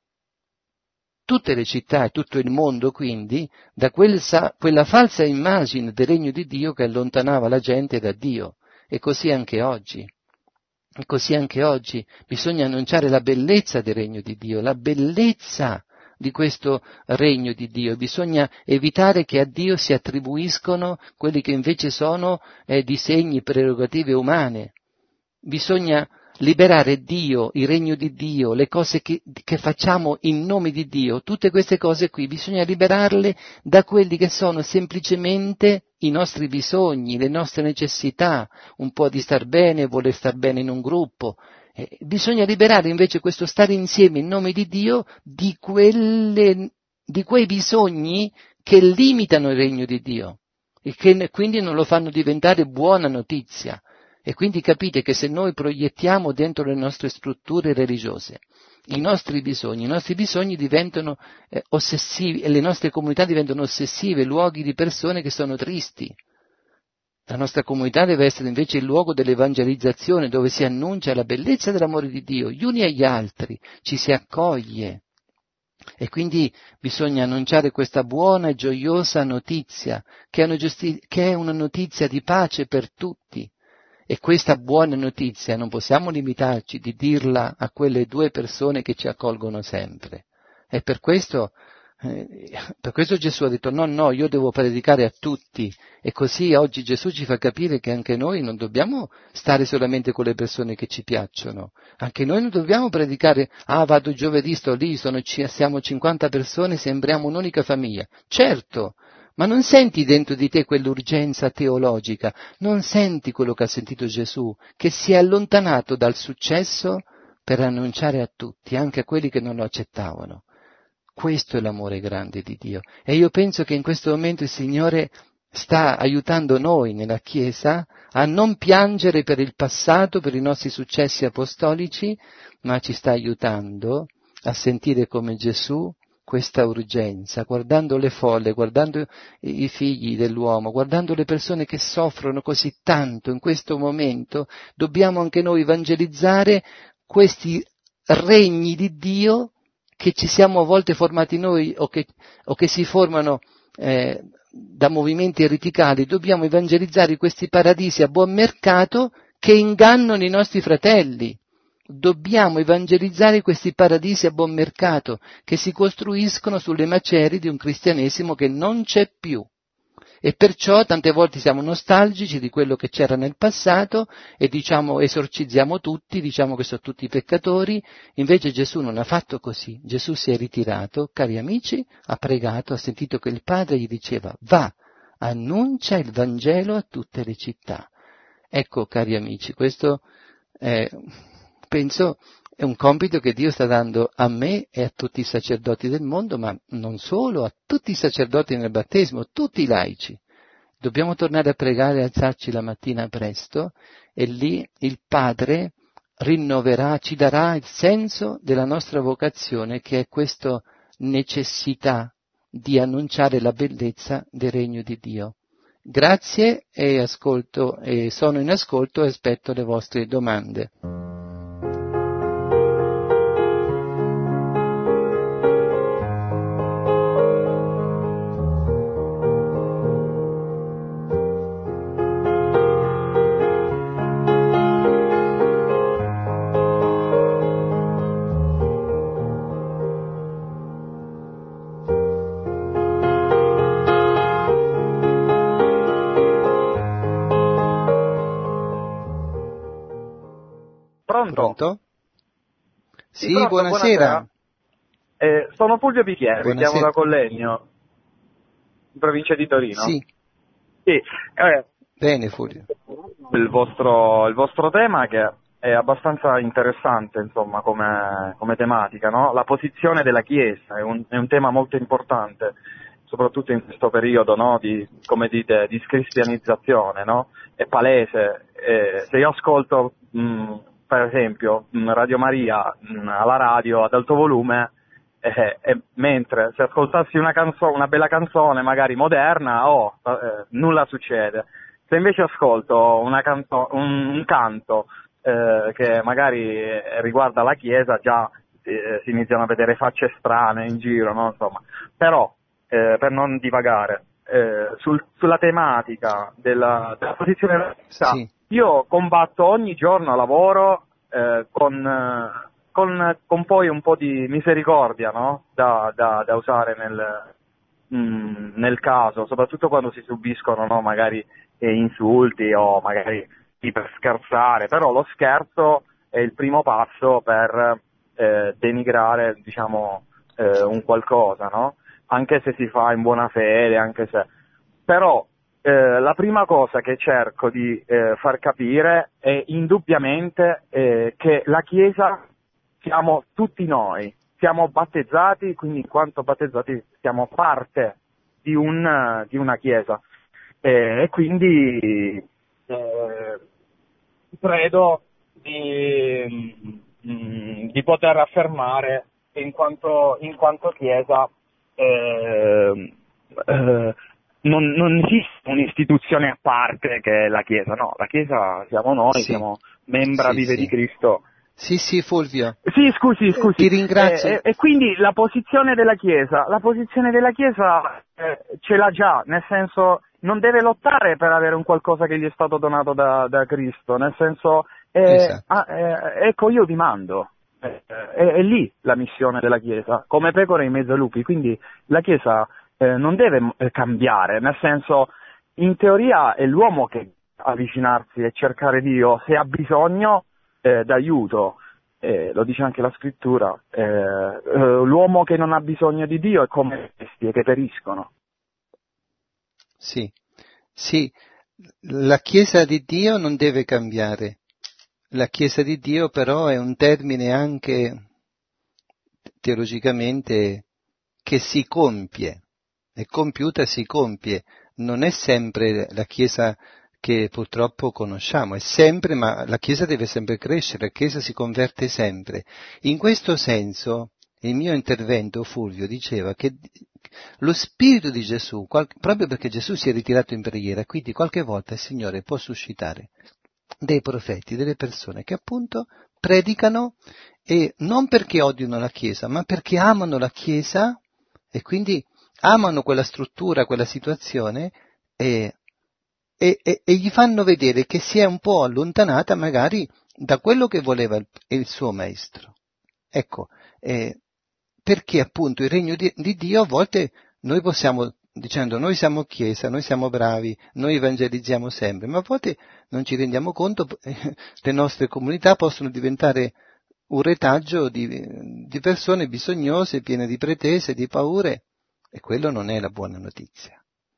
tutte le città e tutto il mondo, quindi, da quel sa- quella falsa immagine del regno di Dio che allontanava la gente da Dio. E così anche oggi. E così anche oggi bisogna annunciare la bellezza del regno di Dio, la bellezza di questo regno di Dio. Bisogna evitare che a Dio si attribuiscono quelli che invece sono eh, disegni, prerogative umane. Bisogna liberare Dio, il regno di Dio, le cose che, che facciamo in nome di Dio, tutte queste cose qui, bisogna liberarle da quelli che sono semplicemente i nostri bisogni, le nostre necessità, un po' di star bene, voler star bene in un gruppo. Eh, bisogna liberare invece questo stare insieme in nome di Dio di, quelle, di quei bisogni che limitano il regno di Dio e che quindi non lo fanno diventare buona notizia. E quindi capite che se noi proiettiamo dentro le nostre strutture religiose i nostri bisogni, i nostri bisogni diventano eh, ossessivi e le nostre comunità diventano ossessive, luoghi di persone che sono tristi. La nostra comunità deve essere invece il luogo dell'evangelizzazione, dove si annuncia la bellezza dell'amore di Dio, gli uni agli altri, ci si accoglie. E quindi bisogna annunciare questa buona e gioiosa notizia, che è una, giusti- che è una notizia di pace per tutti. E questa buona notizia non possiamo limitarci di dirla a quelle due persone che ci accolgono sempre. E per questo, eh, per questo Gesù ha detto no, no, io devo predicare a tutti. E così oggi Gesù ci fa capire che anche noi non dobbiamo stare solamente con le persone che ci piacciono. Anche noi non dobbiamo predicare, ah vado giovedì, sto lì, sono, siamo cinquanta persone, sembriamo un'unica famiglia. Certo, Ma non senti dentro di te quell'urgenza teologica, non senti quello che ha sentito Gesù, che si è allontanato dal successo per annunciare a tutti, anche a quelli che non lo accettavano. Questo è l'amore grande di Dio. E io penso che in questo momento il Signore sta aiutando noi nella Chiesa a non piangere per il passato, per i nostri successi apostolici, ma ci sta aiutando a sentire come Gesù questa urgenza, guardando le folle, guardando i figli dell'uomo, guardando le persone che soffrono così tanto in questo momento, dobbiamo anche noi evangelizzare questi regni di Dio che ci siamo a volte formati noi o che, o che si formano eh, da movimenti ereticali. Dobbiamo evangelizzare questi paradisi a buon mercato che ingannano i nostri fratelli. Dobbiamo evangelizzare questi paradisi a buon mercato che si costruiscono sulle macerie di un cristianesimo che non c'è più. E perciò tante volte siamo nostalgici di quello che c'era nel passato e diciamo esorcizziamo tutti, diciamo che sono tutti peccatori. Invece Gesù non ha fatto così. Gesù si è ritirato, cari amici, ha pregato, ha sentito che il Padre gli diceva: va, annuncia il Vangelo a tutte le città. Ecco, cari amici, questo è, penso, è un compito che Dio sta dando a me e a tutti i sacerdoti del mondo, ma non solo, a tutti i sacerdoti nel battesimo, tutti i laici. Dobbiamo tornare a pregare e alzarci la mattina presto e lì il Padre rinnoverà, ci darà il senso della nostra vocazione, che è questa necessità di annunciare la bellezza del regno di Dio. Grazie e ascolto, e sono in ascolto e aspetto le vostre domande. Pronto? Sì, sì pronto, buonasera. buonasera. Eh, sono Fulvio Bicchieri, Buonasera. chiamo da Collegno, in provincia di Torino. Sì. Sì, eh, Bene, Fulvio. Il vostro, il vostro tema, che è abbastanza interessante, insomma, come, come tematica, no? La posizione della Chiesa è un, è un tema molto importante, soprattutto in questo periodo, no? Di, come dite, di scristianizzazione, no? È palese. Eh, se io ascolto, mh, per esempio, Radio Maria mh, alla radio ad alto volume, eh, eh, mentre se ascoltassi una canzone, una bella canzone, magari moderna, oh, eh, nulla succede. Se invece ascolto una canto, un, un canto eh, che magari riguarda la Chiesa, già eh, si iniziano a vedere facce strane in giro, no? Insomma, però, eh, per non divagare, eh, sul, sulla tematica della, della posizione della Chiesa, Sì. io combatto ogni giorno a lavoro eh, con, eh, con, con poi un po' di misericordia, no? Da, da, da usare nel, mh, nel caso, soprattutto quando si subiscono, no? Magari eh, insulti o magari per scherzare, però lo scherzo è il primo passo per eh, denigrare, diciamo, eh, un qualcosa, no? Anche se si fa in buona fede, anche se... Però Eh, la prima cosa che cerco di eh, far capire è indubbiamente eh, che la Chiesa siamo tutti noi, siamo battezzati, quindi in quanto battezzati siamo parte di, un, di una Chiesa eh, e quindi eh, credo di, mh, di poter affermare che in quanto, in quanto Chiesa eh, eh, Non, non esiste un'istituzione a parte che è la Chiesa, no, la Chiesa siamo noi, Sì. siamo membra Sì, vive sì. di Cristo. Sì, sì, Fulvio. Sì, scusi, scusi. Ti ringrazio. E, e, e quindi la posizione della Chiesa, la posizione della Chiesa eh, ce l'ha già, nel senso non deve lottare per avere un qualcosa che gli è stato donato da, da Cristo, nel senso, eh, Esatto. ah, eh, ecco io vi mando. Eh, è, è lì la missione della Chiesa, come pecore in mezzo ai lupi, quindi la Chiesa Eh, non deve eh, cambiare, nel senso, in teoria è l'uomo che deve avvicinarsi e cercare Dio se ha bisogno eh, d'aiuto, eh, lo dice anche la scrittura, eh, eh, l'uomo che non ha bisogno di Dio è come le bestie che periscono. sì, sì, la Chiesa di Dio non deve cambiare. La Chiesa di Dio però è un termine anche teologicamente che si compie, è compiuta, si compie, non è sempre la Chiesa che purtroppo conosciamo, è sempre, ma la Chiesa deve sempre crescere, la Chiesa si converte sempre. In questo senso, il mio intervento, Fulvio, diceva che lo Spirito di Gesù, qual- proprio perché Gesù si è ritirato in preghiera, quindi qualche volta il Signore può suscitare dei profeti, delle persone che appunto predicano e non perché odiano la Chiesa, ma perché amano la Chiesa e quindi amano quella struttura, quella situazione e, e, e, e gli fanno vedere che si è un po' allontanata magari da quello che voleva il, il suo maestro. Ecco, eh, perché appunto il regno di, di Dio a volte noi possiamo, dicendo noi siamo Chiesa, noi siamo bravi, noi evangelizziamo sempre, ma a volte non ci rendiamo conto, eh, le nostre comunità possono diventare un retaggio di, di persone bisognose, piene di pretese, di paure, e quello non è la buona notizia.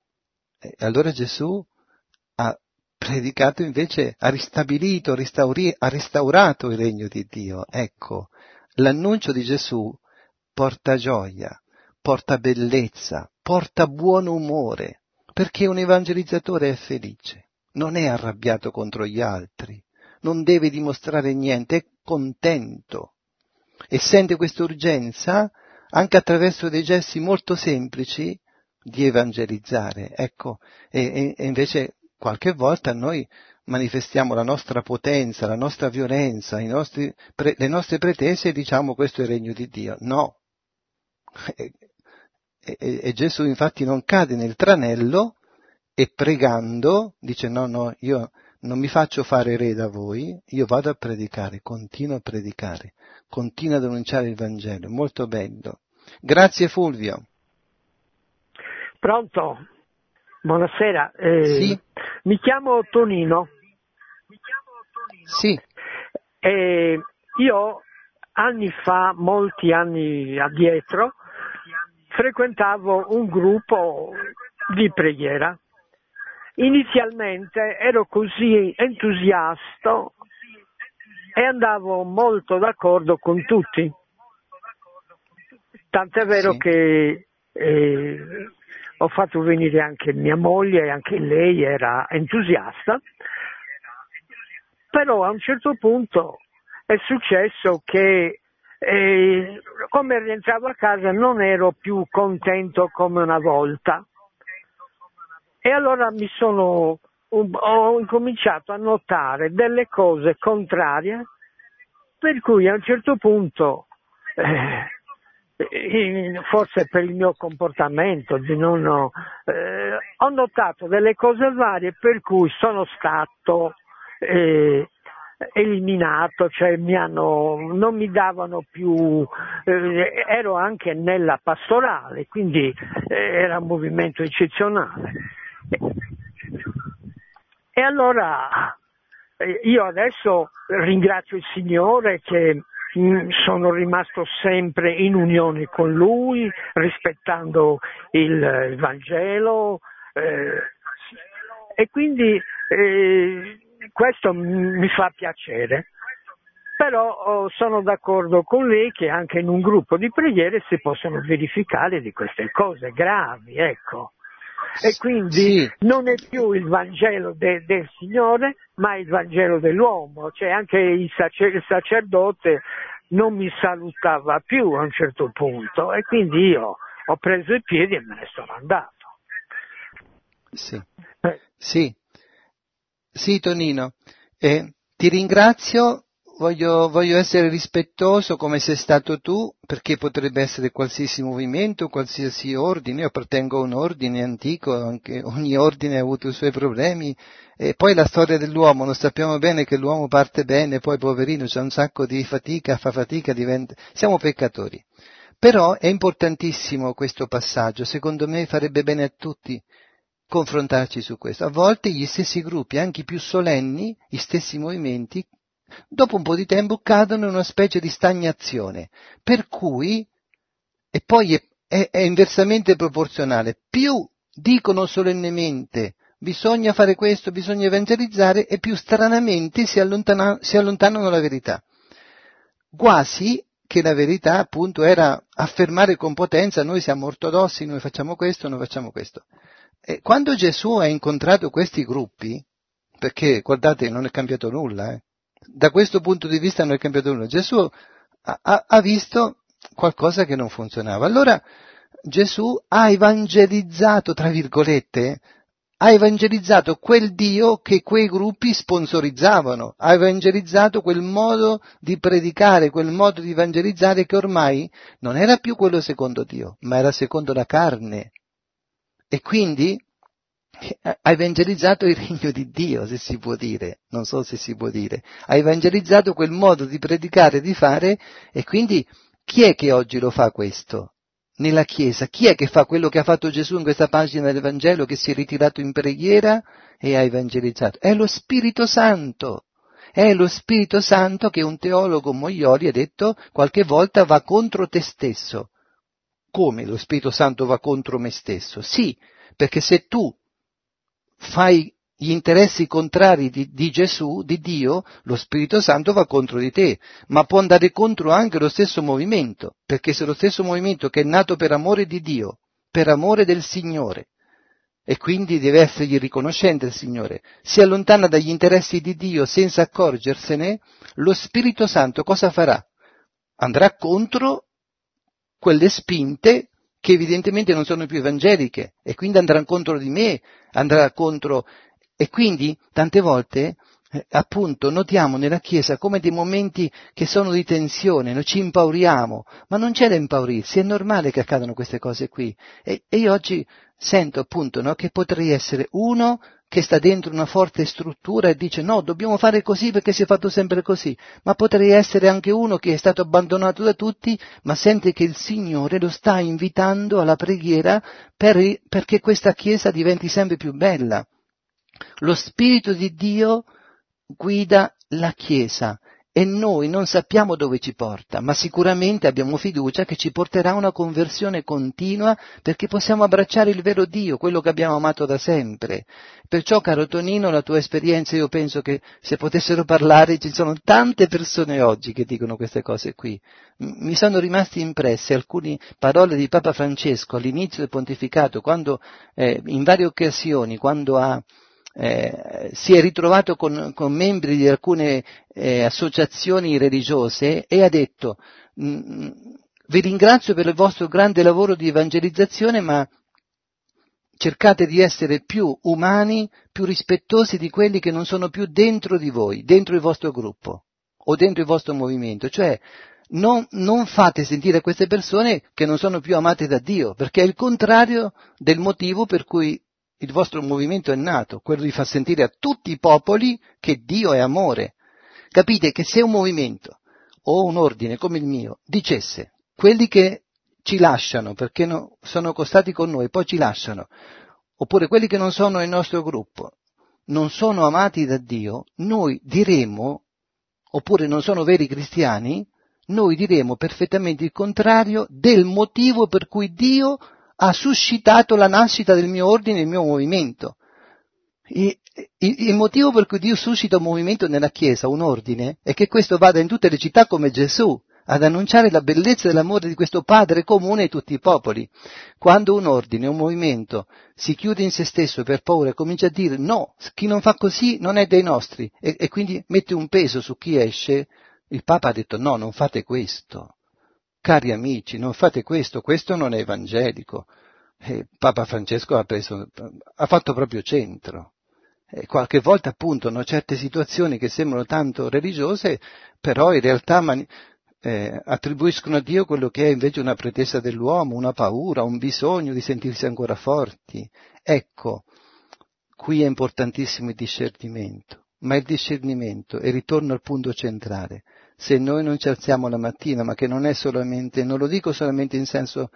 E allora Gesù ha predicato invece, ha ristabilito, restauri, ha restaurato il regno di Dio. Ecco, l'annuncio di Gesù porta gioia, porta bellezza, porta buon umore, perché un evangelizzatore è felice, non è arrabbiato contro gli altri, non deve dimostrare niente, è contento e sente questa urgenza anche attraverso dei gesti molto semplici di evangelizzare. Ecco, e, e invece qualche volta noi manifestiamo la nostra potenza, la nostra violenza, i nostri, pre, le nostre pretese e diciamo questo è il regno di Dio. No. E, e, e Gesù infatti non cade nel tranello e pregando dice no, no, io non mi faccio fare re da voi, io vado a predicare, continuo a predicare, continuo ad annunciare il Vangelo, molto bello. Grazie Fulvio. Pronto? Buonasera. Eh, sì? Mi chiamo Tonino. Sì. Eh, io anni fa, molti anni addietro, frequentavo un gruppo di preghiera. Inizialmente ero così entusiasta e andavo molto d'accordo con tutti. Tant'è vero sì. che eh, ho fatto venire anche mia moglie, anche lei era entusiasta, però a un certo punto è successo che eh, come rientravo a casa non ero più contento come una volta e allora mi sono ho incominciato a notare delle cose contrarie, per cui a un certo punto eh, forse per il mio comportamento di non, eh, ho notato delle cose varie per cui sono stato eh, eliminato, cioè mi hanno, non mi davano più, eh, ero anche nella pastorale, quindi eh, era un movimento eccezionale. E allora eh, io adesso ringrazio il Signore che sono rimasto sempre in unione con Lui, rispettando il, il Vangelo eh, e quindi eh, questo mi fa piacere. Però oh, sono d'accordo con lei che anche in un gruppo di preghiere si possono verificare di queste cose gravi, ecco. E quindi sì. non è più il Vangelo de, del Signore, ma il Vangelo dell'uomo, cioè anche il, sacer, il sacerdote non mi salutava più a un certo punto e quindi io ho preso i piedi e me ne sono andato. Sì, eh. sì, sì Tonino, eh, ti ringrazio. Voglio, voglio essere rispettoso come sei stato tu, perché potrebbe essere qualsiasi movimento, qualsiasi ordine. Io appartengo a un ordine antico, anche ogni ordine ha avuto i suoi problemi, e poi la storia dell'uomo, lo sappiamo bene che l'uomo parte bene, poi poverino c'è un sacco di fatica, fa fatica, diventa... siamo peccatori. Però è importantissimo questo passaggio, secondo me farebbe bene a tutti confrontarci su questo. A volte gli stessi gruppi, anche i più solenni, gli stessi movimenti, dopo un po' di tempo cadono in una specie di stagnazione, per cui, e poi è, è, è inversamente proporzionale, più dicono solennemente bisogna fare questo, bisogna evangelizzare, e più stranamente si, allontana, si allontanano dalla verità. Quasi che la verità appunto era affermare con potenza noi siamo ortodossi, noi facciamo questo, noi facciamo questo. E quando Gesù ha incontrato questi gruppi, perché guardate non è cambiato nulla, eh, da questo punto di vista non è cambiato nulla, Gesù ha, ha, ha visto qualcosa che non funzionava. Allora Gesù ha evangelizzato, tra virgolette, ha evangelizzato quel Dio che quei gruppi sponsorizzavano, ha evangelizzato quel modo di predicare, quel modo di evangelizzare che ormai non era più quello secondo Dio, ma era secondo la carne. E quindi ha evangelizzato il regno di Dio, se si può dire, non so se si può dire, ha evangelizzato quel modo di predicare, di fare, e quindi chi è che oggi lo fa questo? Nella Chiesa, chi è che fa quello che ha fatto Gesù in questa pagina del Vangelo, che si è ritirato in preghiera e ha evangelizzato? È lo Spirito Santo, è lo Spirito Santo che un teologo Moioli ha detto qualche volta va contro te stesso. Come lo Spirito Santo va contro me stesso? Sì, perché se tu fai gli interessi contrari di, di Gesù, di Dio, lo Spirito Santo va contro di te, ma può andare contro anche lo stesso movimento, perché se lo stesso movimento che è nato per amore di Dio, per amore del Signore, e quindi deve essergli riconoscente il Signore, si allontana dagli interessi di Dio senza accorgersene, lo Spirito Santo cosa farà? Andrà contro quelle spinte che evidentemente non sono più evangeliche, e quindi andrà contro di me, andrà contro... E quindi tante volte eh, appunto notiamo nella Chiesa come dei momenti che sono di tensione, noi ci impauriamo, ma non c'è da impaurirsi, è normale che accadano queste cose qui. E, e io oggi sento appunto no, che potrei essere uno che sta dentro una forte struttura e dice no, dobbiamo fare così perché si è fatto sempre così, ma potrei essere anche uno che è stato abbandonato da tutti, ma sente che il Signore lo sta invitando alla preghiera per, perché questa Chiesa diventi sempre più bella. Lo Spirito di Dio guida la Chiesa e noi non sappiamo dove ci porta, ma sicuramente abbiamo fiducia che ci porterà a una conversione continua perché possiamo abbracciare il vero Dio, quello che abbiamo amato da sempre. Perciò, caro Tonino, la tua esperienza, io penso che se potessero parlare, ci sono tante persone oggi che dicono queste cose qui. Mi sono rimasti impresse alcune parole di Papa Francesco all'inizio del pontificato, quando eh, in varie occasioni, quando ha Eh, si è ritrovato con, con membri di alcune eh, associazioni religiose e ha detto vi ringrazio per il vostro grande lavoro di evangelizzazione, ma cercate di essere più umani, più rispettosi di quelli che non sono più dentro di voi, dentro il vostro gruppo o dentro il vostro movimento, cioè non, non fate sentire queste persone che non sono più amate da Dio, perché è il contrario del motivo per cui il vostro movimento è nato, quello di far sentire a tutti i popoli che Dio è amore. Capite che se un movimento o un ordine come il mio dicesse quelli che ci lasciano perché no, sono costati con noi, poi ci lasciano, oppure quelli che non sono nel nostro gruppo, non sono amati da Dio, noi diremo, oppure non sono veri cristiani, noi diremo perfettamente il contrario del motivo per cui Dio ha suscitato la nascita del mio ordine e del mio movimento. Il, il, il motivo per cui Dio suscita un movimento nella Chiesa, un ordine, è che questo vada in tutte le città come Gesù, ad annunciare la bellezza dell'amore di questo Padre comune a tutti i popoli. Quando un ordine, un movimento si chiude in se stesso per paura e comincia a dire no, chi non fa così non è dei nostri, e, e quindi mette un peso su chi esce, il Papa ha detto no, non fate questo. Cari amici, non fate questo, questo non è evangelico. Eh, Papa Francesco ha, preso, ha fatto proprio centro. Eh, qualche volta appunto hanno certe situazioni che sembrano tanto religiose, però in realtà mani- eh, attribuiscono a Dio quello che è invece una pretesa dell'uomo, una paura, un bisogno di sentirsi ancora forti. Ecco, qui è importantissimo il discernimento, ma il discernimento, e ritorno al punto centrale, se noi non ci alziamo la mattina, ma che non è solamente, non lo dico solamente in senso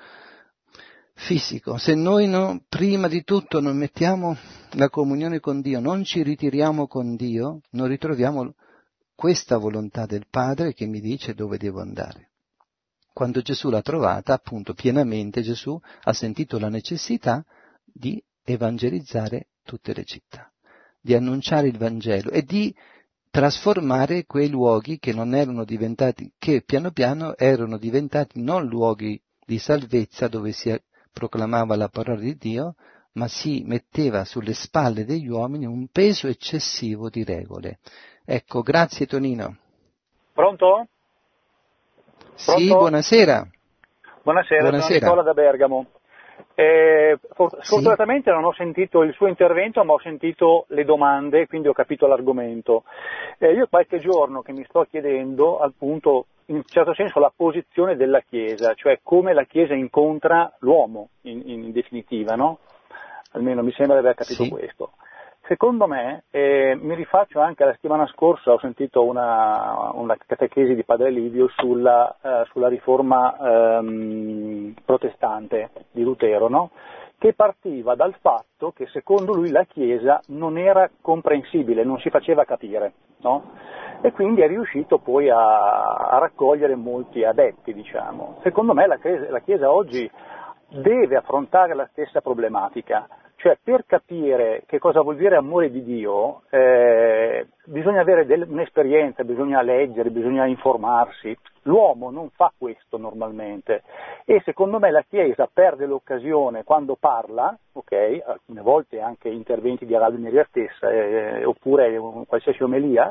fisico, se noi no, prima di tutto non mettiamo la comunione con Dio, non ci ritiriamo con Dio, non ritroviamo questa volontà del Padre che mi dice dove devo andare. Quando Gesù l'ha trovata, appunto, pienamente Gesù ha sentito la necessità di evangelizzare tutte le città, di annunciare il Vangelo e di trasformare quei luoghi che non erano diventati, che piano piano erano diventati non luoghi di salvezza dove si proclamava la parola di Dio, ma si metteva sulle spalle degli uomini un peso eccessivo di regole. Ecco, grazie Tonino. Pronto? Sì, Pronto? buonasera. Buonasera, Buonasera. sono Nicola da Bergamo. Eh, sfortunatamente sì. Non ho sentito il suo intervento, ma ho sentito le domande, quindi ho capito l'argomento. Eh, io qualche giorno che mi sto chiedendo, appunto, in un certo senso la posizione della Chiesa, cioè come la Chiesa incontra l'uomo, in, in definitiva, no? Almeno mi sembra di aver capito sì. questo. Secondo me, eh, mi rifaccio anche alla settimana scorsa, ho sentito una, una catechesi di Padre Livio sulla, uh, sulla riforma um, protestante di Lutero, no? Che partiva dal fatto che secondo lui la Chiesa non era comprensibile, non si faceva capire, no? E quindi è riuscito poi a, a raccogliere molti adepti, diciamo. Secondo me la Chiesa, la Chiesa oggi deve affrontare la stessa problematica. Cioè, per capire che cosa vuol dire amore di Dio, eh, bisogna avere del, un'esperienza, bisogna leggere, bisogna informarsi. L'uomo non fa questo normalmente e secondo me la Chiesa perde l'occasione quando parla, ok, alcune volte anche interventi di Radio Maria stessa, eh, oppure un, qualsiasi omelia,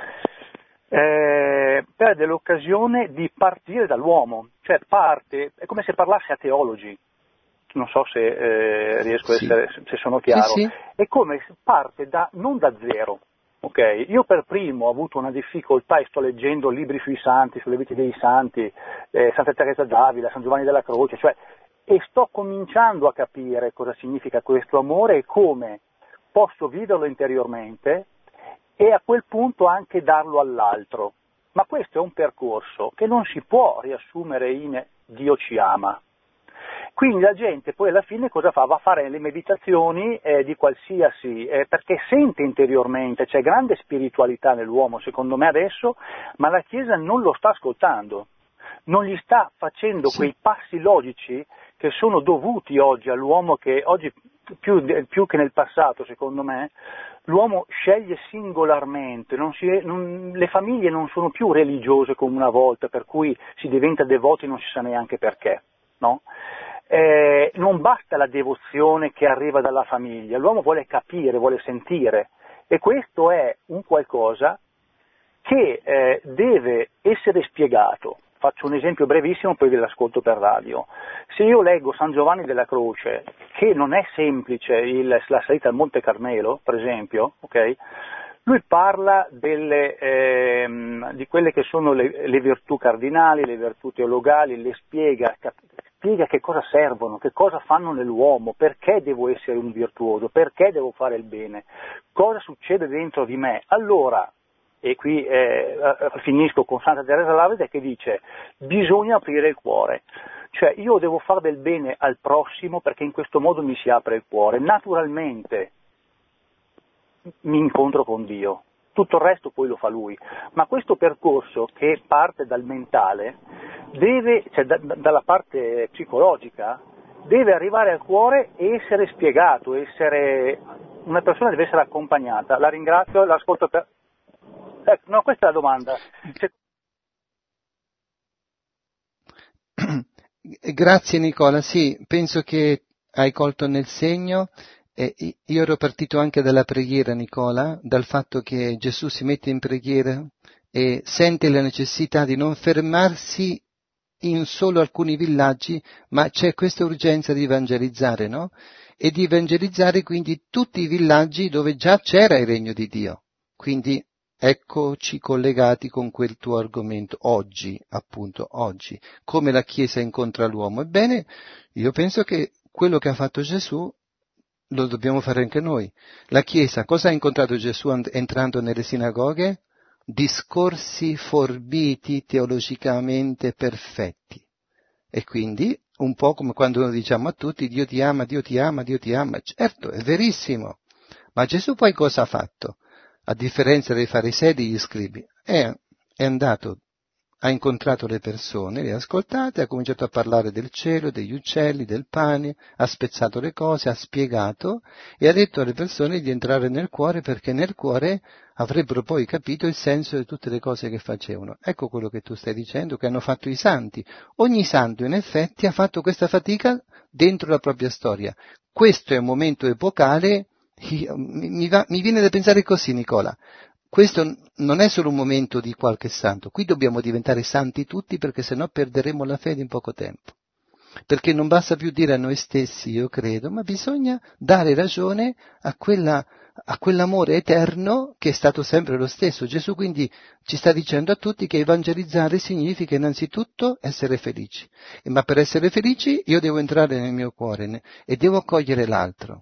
eh, perde l'occasione di partire dall'uomo, cioè parte, è come se parlasse a teologi. Non so se eh, riesco sì. a essere, se sono chiaro, sì, sì. È come se parte da, non da zero, ok? Io per primo ho avuto una difficoltà e sto leggendo libri sui santi, sulle vite dei santi, eh, Santa Teresa d'Avila, San Giovanni della Croce, cioè, e sto cominciando a capire cosa significa questo amore e come posso viverlo interiormente e a quel punto anche darlo all'altro. Ma questo è un percorso che non si può riassumere in Dio ci ama. Quindi la gente poi alla fine cosa fa? Va a fare le meditazioni eh, di qualsiasi, eh, perché sente interiormente, c'è grande spiritualità nell'uomo secondo me adesso, ma la Chiesa non lo sta ascoltando, non gli sta facendo sì. quei passi logici che sono dovuti oggi all'uomo, che oggi più, più che nel passato secondo me, l'uomo sceglie singolarmente, non si, non, le famiglie non sono più religiose come una volta, per cui si diventa devoti e non si sa neanche perché, no? Eh, non basta la devozione che arriva dalla famiglia, l'uomo vuole capire, vuole sentire e questo è un qualcosa che eh, deve essere spiegato. Faccio un esempio brevissimo, poi ve l'ascolto per radio. Se io leggo San Giovanni della Croce, che non è semplice il, la salita al Monte Carmelo, per esempio, ok? Lui parla delle, ehm, di quelle che sono le, le virtù cardinali, le virtù teologali, le spiega, cap- spiega che cosa servono, che cosa fanno nell'uomo, perché devo essere un virtuoso, perché devo fare il bene, cosa succede dentro di me. Allora, e qui eh, finisco con Santa Teresa d'Avila che dice, bisogna aprire il cuore. Cioè io devo fare del bene al prossimo perché in questo modo mi si apre il cuore. Naturalmente mi incontro con Dio, tutto il resto poi lo fa Lui, ma questo percorso che parte dal mentale, deve, cioè da, dalla parte psicologica, deve arrivare al cuore e essere spiegato, essere, una persona deve essere accompagnata. La ringrazio, l'ascolto per... Eh, no, questa è la domanda. Se... Grazie Nicola, sì, penso che hai colto nel segno. Eh, io ero partito anche dalla preghiera, Nicola, dal fatto che Gesù si mette in preghiera e sente la necessità di non fermarsi in solo alcuni villaggi, ma c'è questa urgenza di evangelizzare, no? E di evangelizzare quindi tutti i villaggi dove già c'era il regno di Dio. Quindi eccoci collegati con quel tuo argomento oggi, appunto oggi, come la Chiesa incontra l'uomo. Ebbene, io penso che quello che ha fatto Gesù lo dobbiamo fare anche noi. La Chiesa, cosa ha incontrato Gesù entrando nelle sinagoghe? Discorsi forbiti, teologicamente perfetti. E quindi, un po' come quando noi diciamo a tutti, Dio ti ama, Dio ti ama, Dio ti ama. Certo, è verissimo. Ma Gesù poi cosa ha fatto? A differenza dei farisei e degli scribi, è, è andato ha incontrato le persone, le ha ascoltate, ha cominciato a parlare del cielo, degli uccelli, del pane, ha spezzato le cose, ha spiegato e ha detto alle persone di entrare nel cuore, perché nel cuore avrebbero poi capito il senso di tutte le cose che facevano. Ecco quello che tu stai dicendo, che hanno fatto i santi. Ogni santo in effetti ha fatto questa fatica dentro la propria storia. Questo è un momento epocale, mi, va, mi viene da pensare così, Nicola. Questo non è solo un momento di qualche santo, qui dobbiamo diventare santi tutti, perché sennò perderemo la fede in poco tempo. Perché non basta più dire a noi stessi, io credo, ma bisogna dare ragione a quella, a quell'amore eterno che è stato sempre lo stesso. Gesù quindi ci sta dicendo a tutti che evangelizzare significa innanzitutto essere felici. Ma per essere felici io devo entrare nel mio cuore e devo accogliere l'altro.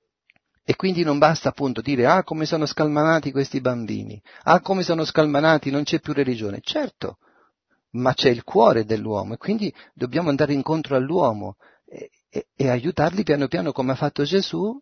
E quindi non basta appunto dire, ah come sono scalmanati questi bambini, ah come sono scalmanati, non c'è più religione. Certo, ma c'è il cuore dell'uomo e quindi dobbiamo andare incontro all'uomo e, e, e aiutarli piano piano, come ha fatto Gesù,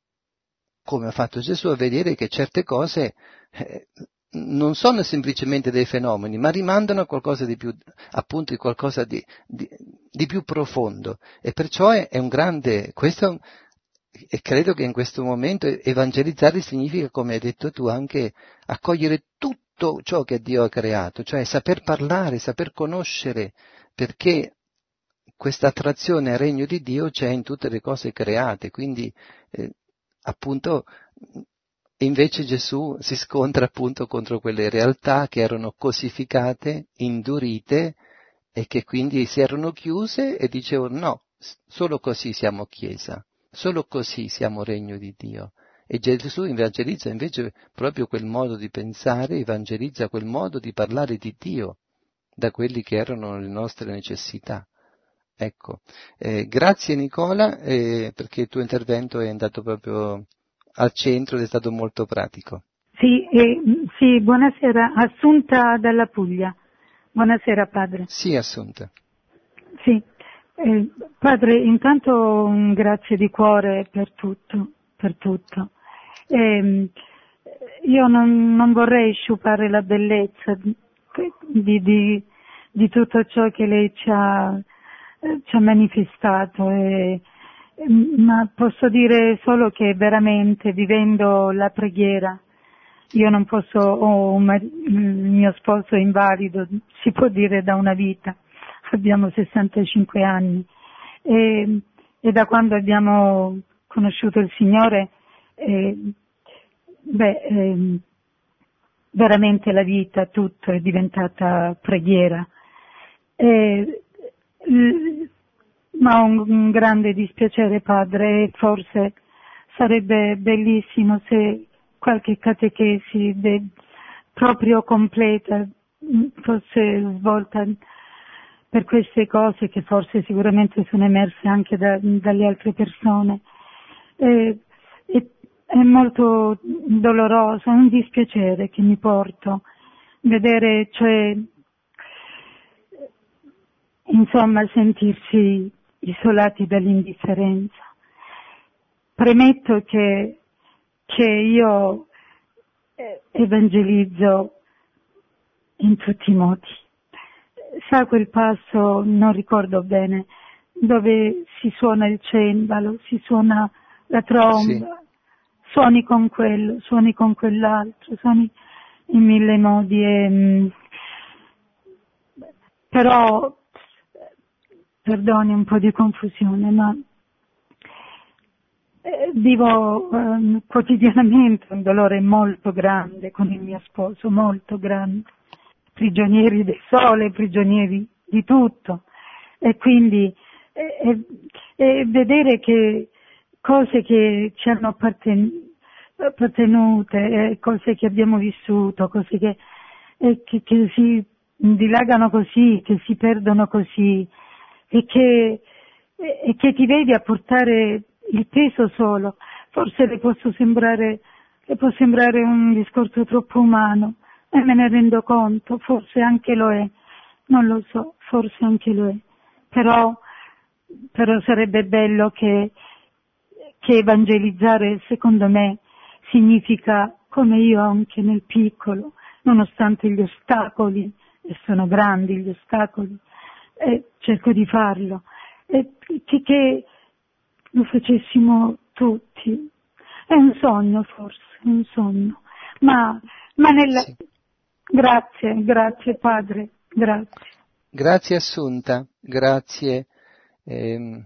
come ha fatto Gesù a vedere che certe cose eh, non sono semplicemente dei fenomeni, ma rimandano a qualcosa di più, appunto di qualcosa di, di, di più profondo. E perciò è, è un grande, questo è un, e credo che in questo momento evangelizzare significa, come hai detto tu, anche accogliere tutto ciò che Dio ha creato, cioè saper parlare, saper conoscere, perché questa attrazione al regno di Dio c'è in tutte le cose create, quindi eh, appunto invece Gesù si scontra appunto contro quelle realtà che erano cosificate, indurite e che quindi si erano chiuse e dicevano no, solo così siamo Chiesa. Solo così siamo regno di Dio. E Gesù evangelizza invece proprio quel modo di pensare, evangelizza quel modo di parlare di Dio da quelli che erano le nostre necessità. Ecco, eh, grazie Nicola, eh, perché il tuo intervento è andato proprio al centro ed è stato molto pratico. Sì, eh, sì, buonasera, Assunta dalla Puglia. Buonasera padre. Sì, Assunta. Sì. Eh, padre, intanto un grazie di cuore per tutto, per tutto. Eh, io non, non vorrei sciupare la bellezza di, di, di, di tutto ciò che lei ci ha, eh, ci ha manifestato, eh, ma posso dire solo che veramente vivendo la preghiera, io non posso, ho un, il mio sposo è invalido, si può dire da una vita. Abbiamo sessantacinque anni e, e da quando abbiamo conosciuto il Signore, eh, beh, eh, veramente la vita, tutto è diventata preghiera. Eh, l, ma ho un, un grande dispiacere, padre, e forse sarebbe bellissimo se qualche catechesi de, proprio completa fosse svolta per queste cose che forse sicuramente sono emerse anche da, dalle altre persone. Eh, è, è molto doloroso, è un dispiacere che mi porto vedere, cioè, insomma, sentirsi isolati dall'indifferenza. Premetto che, che io evangelizzo in tutti i modi. Sa quel passo, non ricordo bene, dove si suona il cembalo, si suona la tromba, sì. Suoni con quello, suoni con quell'altro, suoni in mille modi. E, però, perdoni un po' di confusione, ma eh, vivo eh, quotidianamente un dolore molto grande con il mio sposo, molto grande. Prigionieri del sole, prigionieri di tutto, e quindi e, e vedere che cose che ci hanno apparten- appartenute, cose che abbiamo vissuto, cose che, che, che si dilagano così, che si perdono così, e che, e che ti vedi a portare il peso solo, forse le posso sembrare, le può sembrare un discorso troppo umano, e me ne rendo conto, forse anche lo è, non lo so, forse anche lo è, però, però sarebbe bello che, che evangelizzare, secondo me, significa, come io anche nel piccolo, nonostante gli ostacoli e sono grandi gli ostacoli, e cerco di farlo, e che, che lo facessimo tutti. È un sogno forse, un sogno, ma, ma nella... Sì. Grazie, grazie Padre, grazie. Grazie Assunta, grazie. Ehm,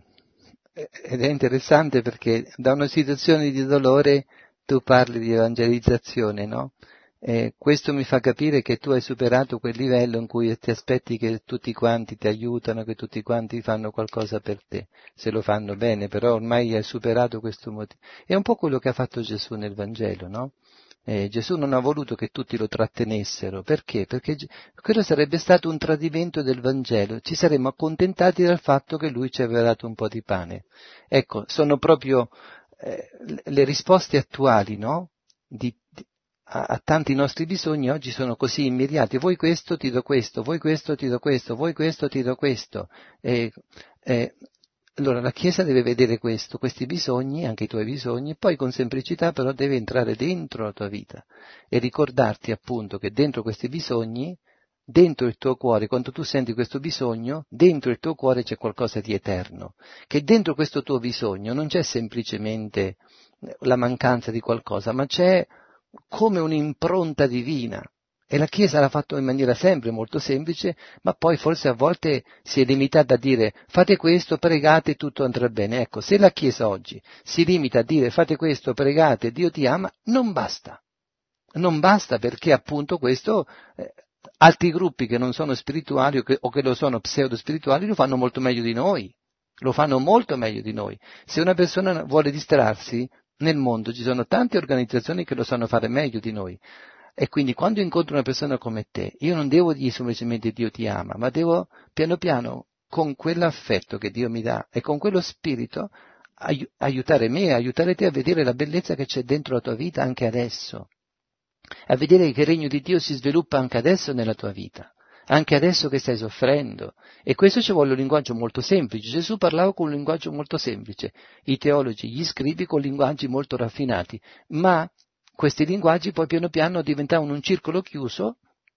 ed è interessante perché da una situazione di dolore tu parli di evangelizzazione, no? Eh, questo mi fa capire che tu hai superato quel livello in cui ti aspetti che tutti quanti ti aiutano, che tutti quanti fanno qualcosa per te, se lo fanno bene, però ormai hai superato questo motivo. È un po' quello che ha fatto Gesù nel Vangelo, no? Eh, Gesù non ha voluto che tutti lo trattenessero, perché? Perché quello sarebbe stato un tradimento del Vangelo, ci saremmo accontentati dal fatto che lui ci aveva dato un po' di pane. Ecco, sono proprio eh, le risposte attuali, no? Di, di, a, a tanti nostri bisogni oggi sono così immediati, vuoi questo ti do questo, vuoi questo ti do questo, vuoi questo ti do questo. Eh, eh, Allora la Chiesa deve vedere questo, questi bisogni, anche i tuoi bisogni, poi con semplicità però deve entrare dentro la tua vita e ricordarti appunto che dentro questi bisogni, dentro il tuo cuore, quando tu senti questo bisogno, dentro il tuo cuore c'è qualcosa di eterno, che dentro questo tuo bisogno non c'è semplicemente la mancanza di qualcosa, ma c'è come un'impronta divina. E la Chiesa l'ha fatto in maniera sempre molto semplice, ma poi forse a volte si è limitata a dire fate questo, pregate e tutto andrà bene. Ecco, se la Chiesa oggi si limita a dire fate questo, pregate, Dio ti ama, non basta. Non basta perché appunto questo, eh, altri gruppi che non sono spirituali o che, o che lo sono pseudo spirituali lo fanno molto meglio di noi. Lo fanno molto meglio di noi. Se una persona vuole distrarsi, nel mondo ci sono tante organizzazioni che lo sanno fare meglio di noi. E quindi quando incontro una persona come te, io non devo dire semplicemente Dio ti ama, ma devo piano piano, con quell'affetto che Dio mi dà e con quello spirito, ai- aiutare me, aiutare te a vedere la bellezza che c'è dentro la tua vita anche adesso, a vedere che il regno di Dio si sviluppa anche adesso nella tua vita, anche adesso che stai soffrendo. E questo ci vuole un linguaggio molto semplice. Gesù parlava con un linguaggio molto semplice, i teologi, gli scribi con linguaggi molto raffinati, ma questi linguaggi poi piano piano diventavano un circolo chiuso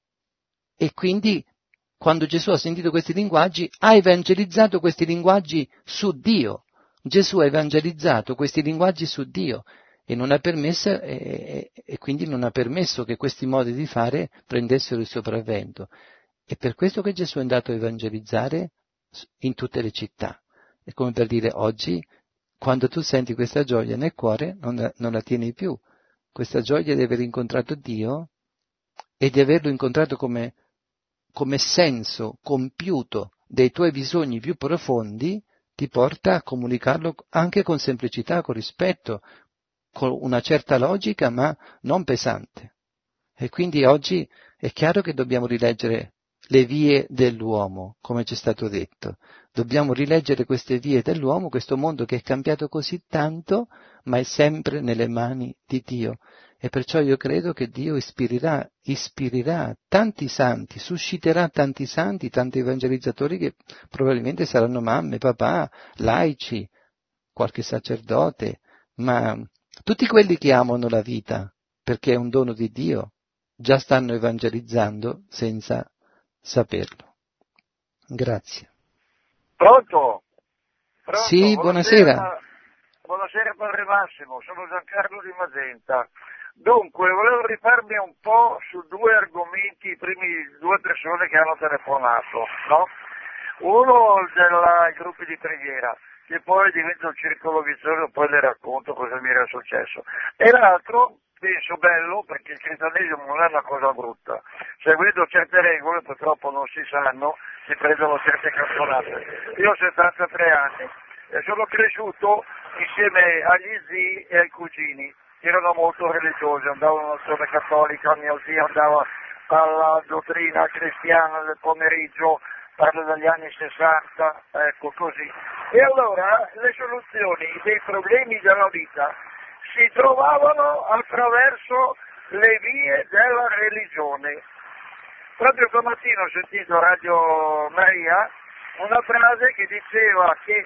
e quindi quando Gesù ha sentito questi linguaggi ha evangelizzato questi linguaggi su Dio. Gesù ha evangelizzato questi linguaggi su Dio e non ha permesso e, e quindi non ha permesso che questi modi di fare prendessero il sopravvento. È per questo che Gesù è andato a evangelizzare in tutte le città. È come per dire oggi, quando tu senti questa gioia nel cuore, non la, non la tieni più. Questa gioia di aver incontrato Dio e di averlo incontrato come, come senso compiuto dei tuoi bisogni più profondi, ti porta a comunicarlo anche con semplicità, con rispetto, con una certa logica, ma non pesante. E quindi oggi è chiaro che dobbiamo rileggere le vie dell'uomo, come ci è stato detto. Dobbiamo rileggere queste vie dell'uomo, questo mondo che è cambiato così tanto, ma è sempre nelle mani di Dio. E perciò io credo che Dio ispirerà, ispirerà tanti santi, susciterà tanti santi, tanti evangelizzatori che probabilmente saranno mamme, papà, laici, qualche sacerdote, ma tutti quelli che amano la vita, perché è un dono di Dio, già stanno evangelizzando senza saperlo. Grazie. Pronto? Pronto? Sì, buonasera. Buonasera, buonasera Padre Massimo, sono Giancarlo di Magenta. Dunque, volevo rifarmi un po' su due argomenti, i primi due persone che hanno telefonato, no? Uno dei gruppi di preghiera, che poi diventa un circolo vizioso, poi le racconto cosa mi era successo. E l'altro, penso bello, perché il cristianesimo non è una cosa brutta. Seguendo certe regole, purtroppo non si sanno, si prendono certe cantonate. Io ho settantatré anni e sono cresciuto insieme agli zii e ai cugini, che erano molto religiosi, andavano all'azione cattolica, mio zio andava alla dottrina cristiana del pomeriggio, parlo degli anni sessanta, ecco così. E allora le soluzioni dei problemi della vita si trovavano attraverso le vie della religione. Proprio stamattina ho sentito Radio Maria una frase che diceva che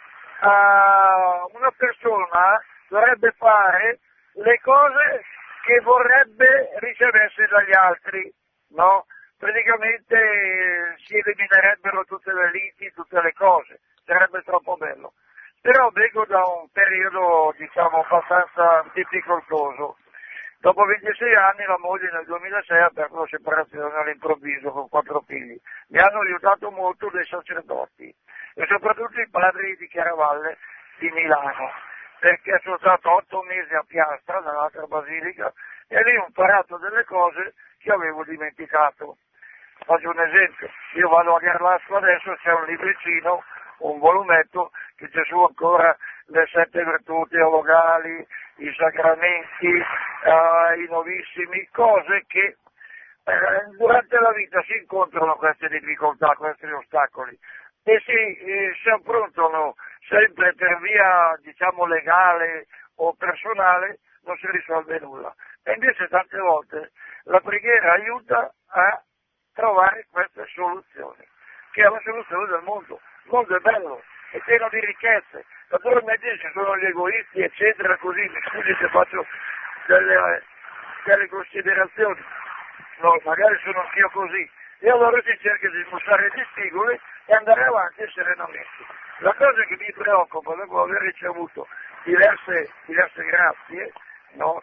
uh, una persona dovrebbe fare le cose che vorrebbe ricevesse dagli altri, no? praticamente eh, si eliminerebbero tutte le liti, tutte le cose, sarebbe troppo bello. Però vengo da un periodo, diciamo, abbastanza difficoltoso. Dopo ventisei anni la moglie nel duemilasei ha aperto la separazione all'improvviso con quattro figli. Mi hanno aiutato molto dei sacerdoti e soprattutto i padri di Chiaravalle di Milano, perché sono stato otto mesi a Piastra, nell'altra basilica, e lì ho imparato delle cose che avevo dimenticato. Faccio un esempio, io vado a Garlasco adesso, c'è un libricino, un volumetto, che c'è su ancora le sette virtù teologali, i sacramenti, eh, i novissimi, cose che eh, durante la vita si incontrano queste difficoltà, questi ostacoli, e si, eh, si affrontano sempre per via, diciamo, legale o personale, non si risolve nulla. E invece tante volte la preghiera aiuta a trovare queste soluzioni, che è la soluzione del mondo. Il mondo è bello, è pieno di ricchezze, naturalmente ci sono gli egoisti, eccetera, così, mi scusi se faccio delle, delle considerazioni, no, magari sono anch'io così, e allora si cerca di mostrare gli spigoli e andare avanti serenamente. La cosa che mi preoccupa dopo aver ricevuto diverse, diverse grazie, no?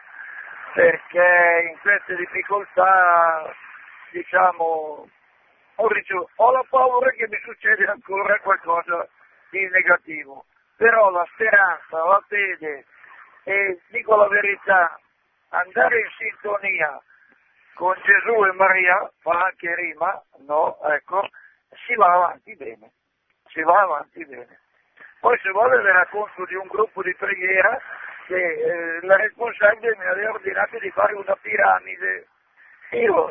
Perché in queste difficoltà, diciamo, ho, ricevuto, ho la paura che mi succeda ancora qualcosa di negativo, però la speranza, la fede e, dico la verità, andare in sintonia con Gesù e Maria, fa anche rima, no? Ecco, si va avanti bene, si va avanti bene. Poi se vuole le racconto di un gruppo di preghiera che eh, la responsabile mi aveva ordinato di fare una piramide. Io,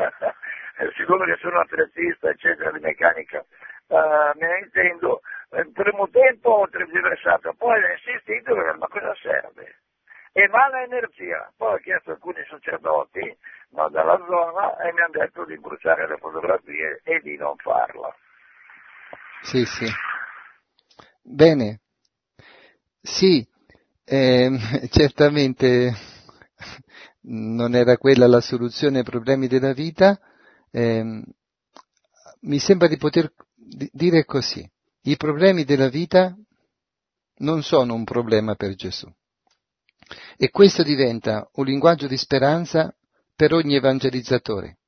siccome che sono attrezzista, eccetera, di meccanica, uh, me ne intendo, il primo tempo ho tergiversato, poi ho insistito, ma cosa serve? Emana energia. Poi ho chiesto a alcuni sacerdoti, no, dalla zona, e mi hanno detto di bruciare le fotografie e di non farla. Sì, sì. Bene. Sì, eh, certamente non era quella la soluzione ai problemi della vita. Eh, mi sembra di poter dire così: i problemi della vita non sono un problema per Gesù, e questo diventa un linguaggio di speranza per ogni evangelizzatore.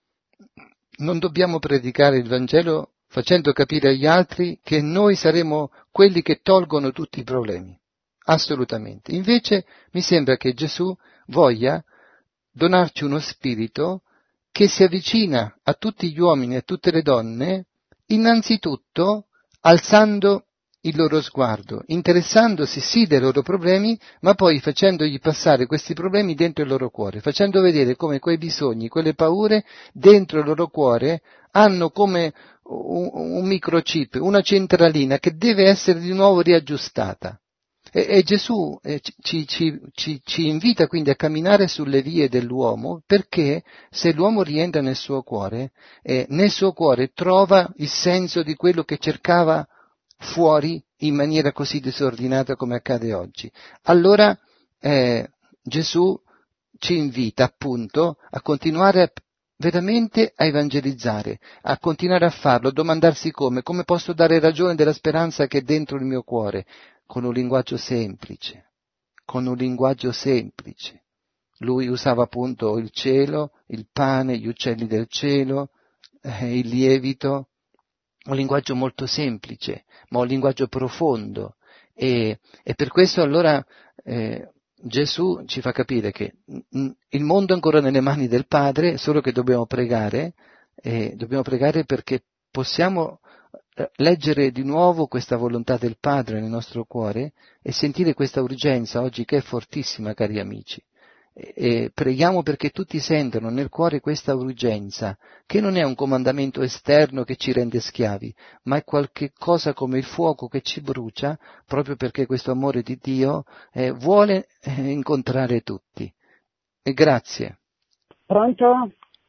Non dobbiamo predicare il Vangelo facendo capire agli altri che noi saremo quelli che tolgono tutti i problemi, assolutamente. Invece mi sembra che Gesù voglia donarci uno spirito che si avvicina a tutti gli uomini e a tutte le donne, innanzitutto alzando il loro sguardo, interessandosi sì dei loro problemi, ma poi facendogli passare questi problemi dentro il loro cuore, facendo vedere come quei bisogni, quelle paure dentro il loro cuore hanno come un, un microchip, una centralina che deve essere di nuovo riaggiustata. E, e Gesù eh, ci, ci, ci, ci invita quindi a camminare sulle vie dell'uomo, perché se l'uomo rientra nel suo cuore, eh, nel suo cuore trova il senso di quello che cercava fuori in maniera così disordinata come accade oggi. Allora eh, Gesù ci invita appunto a continuare a, veramente a evangelizzare, a continuare a farlo, a domandarsi come, come posso dare ragione della speranza che è dentro il mio cuore, con un linguaggio semplice, con un linguaggio semplice. Lui usava appunto il cielo, il pane, gli uccelli del cielo, eh, il lievito, un linguaggio molto semplice, ma un linguaggio profondo, e, e per questo allora eh, Gesù ci fa capire che mh, il mondo è ancora nelle mani del Padre, solo che dobbiamo pregare, e dobbiamo pregare perché possiamo leggere di nuovo questa volontà del Padre nel nostro cuore e sentire questa urgenza oggi che è fortissima, cari amici. E, e preghiamo perché tutti sentano nel cuore questa urgenza, che non è un comandamento esterno che ci rende schiavi, ma è qualche cosa come il fuoco che ci brucia, proprio perché questo amore di Dio eh, vuole eh, incontrare tutti. E grazie. Pronto?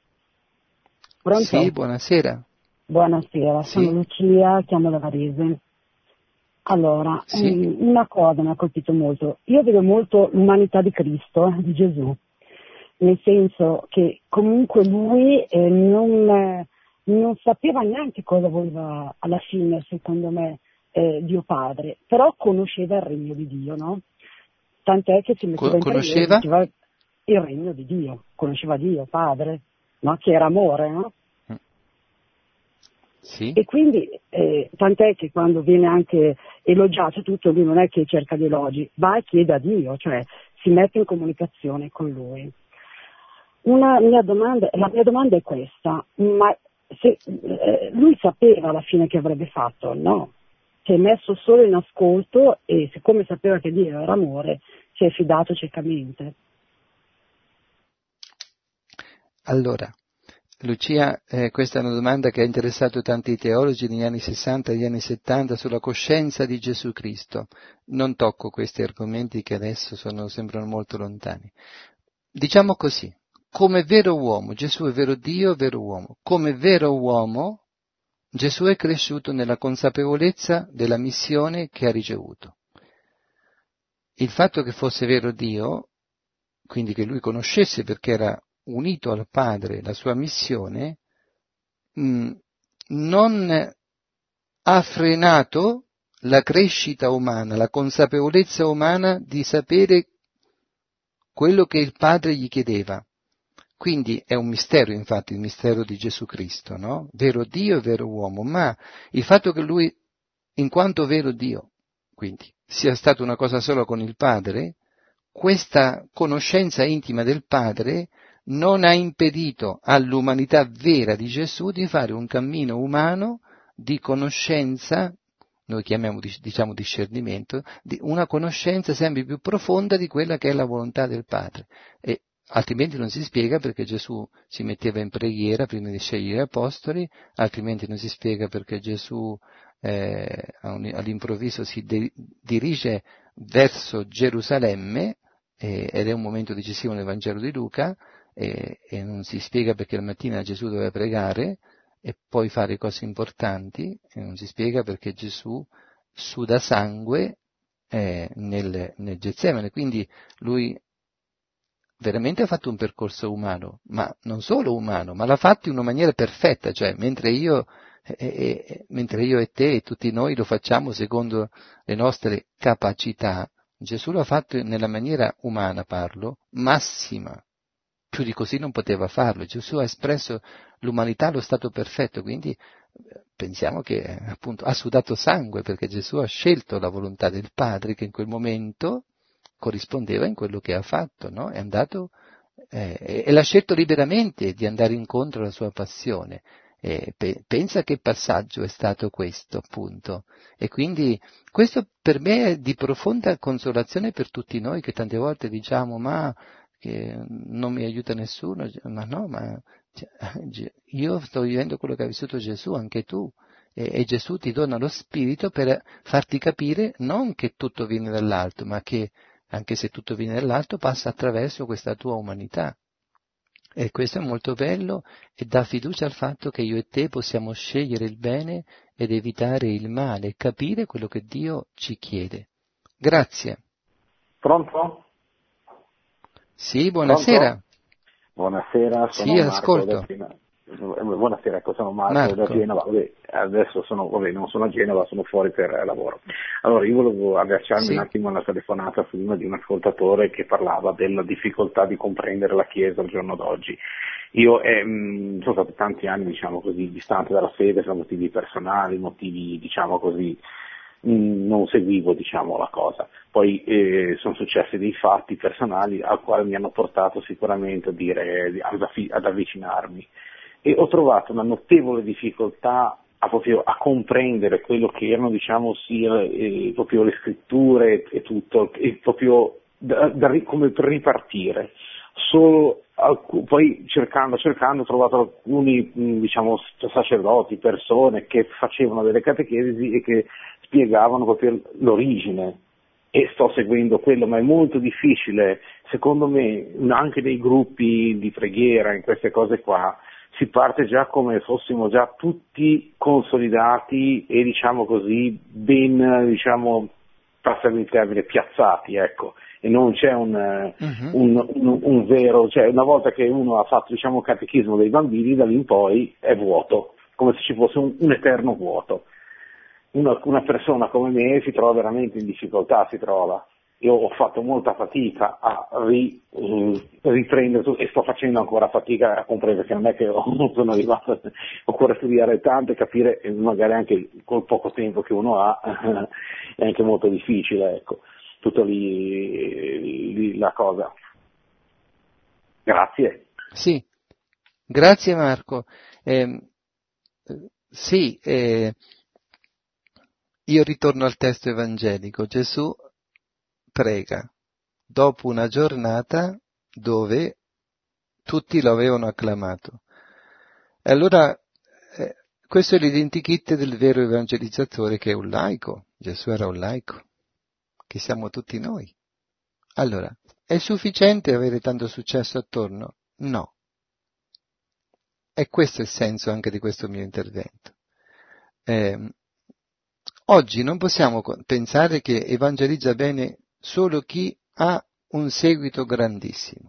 Pronto? Sì, buonasera. Buonasera, Sì. sono Lucia, chiamo da Varese. Allora, Sì. una cosa mi ha colpito molto. Io vedo molto l'umanità di Cristo, di Gesù. nel senso che comunque lui eh, non, eh, non sapeva neanche cosa voleva alla fine, secondo me, eh, Dio Padre, però conosceva il regno di Dio, no? Tant'è che si metteva in conosceva? preghiera, diceva il regno di Dio, conosceva Dio Padre, no? Che era amore, no? Sì. E quindi eh, tant'è che quando viene anche elogiato tutto, lui non è che cerca gli elogi, va e chiede a Dio, cioè si mette in comunicazione con lui. Una mia domanda, la mia domanda è questa, ma se, eh, lui sapeva alla fine che avrebbe fatto? No, si è messo solo in ascolto e siccome sapeva che Dio era amore, si è fidato ciecamente. Allora, Lucia, eh, questa è una domanda che ha interessato tanti teologi negli anni sessanta e negli anni settanta sulla coscienza di Gesù Cristo. Non tocco questi argomenti che adesso sono, sembrano molto lontani. Diciamo così, come vero uomo, Gesù è vero Dio, vero uomo. Come vero uomo, Gesù è cresciuto nella consapevolezza della missione che ha ricevuto. Il fatto che fosse vero Dio, quindi che lui conoscesse perché era unito al Padre la sua missione, mh, non ha frenato la crescita umana, la consapevolezza umana di sapere quello che il Padre gli chiedeva. Quindi è un mistero, infatti, il mistero di Gesù Cristo, no? Vero Dio e vero uomo, ma il fatto che lui, in quanto vero Dio, quindi sia stato una cosa sola con il Padre, questa conoscenza intima del Padre non ha impedito all'umanità vera di Gesù di fare un cammino umano di conoscenza, noi chiamiamo diciamo discernimento, di una conoscenza sempre più profonda di quella che è la volontà del Padre. E altrimenti non si spiega perché Gesù si metteva in preghiera prima di scegliere gli apostoli, altrimenti non si spiega perché Gesù eh, all'improvviso si de- dirige verso Gerusalemme, eh, ed è un momento decisivo nel Vangelo di Luca, E, e non si spiega perché la mattina Gesù doveva pregare e poi fare cose importanti, e non si spiega perché Gesù suda sangue eh, nel, nel Getsemane, quindi lui veramente ha fatto un percorso umano, ma non solo umano, ma l'ha fatto in una maniera perfetta, cioè mentre io, eh, eh, mentre io e te e tutti noi lo facciamo secondo le nostre capacità, Gesù l'ha fatto nella maniera umana, parlo, massima. Più di così non poteva farlo. Gesù ha espresso l'umanità allo stato perfetto, quindi pensiamo che appunto ha sudato sangue perché Gesù ha scelto la volontà del Padre che in quel momento corrispondeva in quello che ha fatto, no? È andato eh, e l'ha scelto liberamente di andare incontro alla sua passione. E pe- pensa che passaggio è stato questo, appunto. E quindi questo per me è di profonda consolazione per tutti noi che tante volte diciamo ma che non mi aiuta nessuno, ma no, ma io sto vivendo quello che ha vissuto Gesù, anche tu, e, e Gesù ti dona lo Spirito per farti capire non che tutto viene dall'alto, ma che anche se tutto viene dall'alto passa attraverso questa tua umanità. E questo è molto bello e dà fiducia al fatto che io e te possiamo scegliere il bene ed evitare il male, capire quello che Dio ci chiede. Grazie. Pronto? Sì, buonasera. Pronto? Buonasera, sono sì, Marco ascolto. da Genova. Buonasera, ecco, sono Marco, Marco. da Genova. Vabbè, adesso sono, vabbè, non sono a Genova, sono fuori per lavoro. Allora, io volevo agganciarmi Sì. un attimo alla telefonata prima di un ascoltatore che parlava della difficoltà di comprendere la Chiesa al giorno d'oggi. Io eh, mh, sono stato tanti anni, diciamo così, distante dalla fede per motivi personali, motivi, diciamo così, non seguivo, diciamo, la cosa. Poi eh, sono successi dei fatti personali al quale mi hanno portato sicuramente a dire, ad, ad avvicinarmi, e ho trovato una notevole difficoltà a, proprio, a comprendere quello che erano, diciamo, sia eh, proprio le scritture e tutto, e proprio da, da, come per ripartire. Solo poi cercando, cercando ho trovato alcuni, diciamo, sacerdoti, persone che facevano delle catechesi e che spiegavano proprio l'origine, e sto seguendo quello, ma è molto difficile, secondo me, anche nei gruppi di preghiera, in queste cose qua, si parte già come fossimo già tutti consolidati e, diciamo così, ben, diciamo, passami il termine, piazzati, ecco. e non c'è un, uh-huh. un, un, un vero, cioè una volta che uno ha fatto diciamo il catechismo dei bambini, da lì in poi è vuoto, come se ci fosse un, un eterno vuoto. Una, una persona come me si trova veramente in difficoltà, si trova. Io ho fatto molta fatica a ri, riprendere e sto facendo ancora fatica a comprendere che non è che non sono arrivato, ho ancora studiare tanto e capire, e magari anche col poco tempo che uno ha è anche molto difficile, ecco, tutto lì, lì la cosa. Grazie. Sì, grazie Marco. Eh, sì, eh, io ritorno al testo evangelico. Gesù prega dopo una giornata dove tutti lo avevano acclamato. E allora eh, questo è l'identikit del vero evangelizzatore, che è un laico. Gesù era un laico, che siamo tutti noi. Allora, è sufficiente avere tanto successo attorno? No. E questo è il senso anche di questo mio intervento. Eh, oggi non possiamo pensare che evangelizza bene solo chi ha un seguito grandissimo.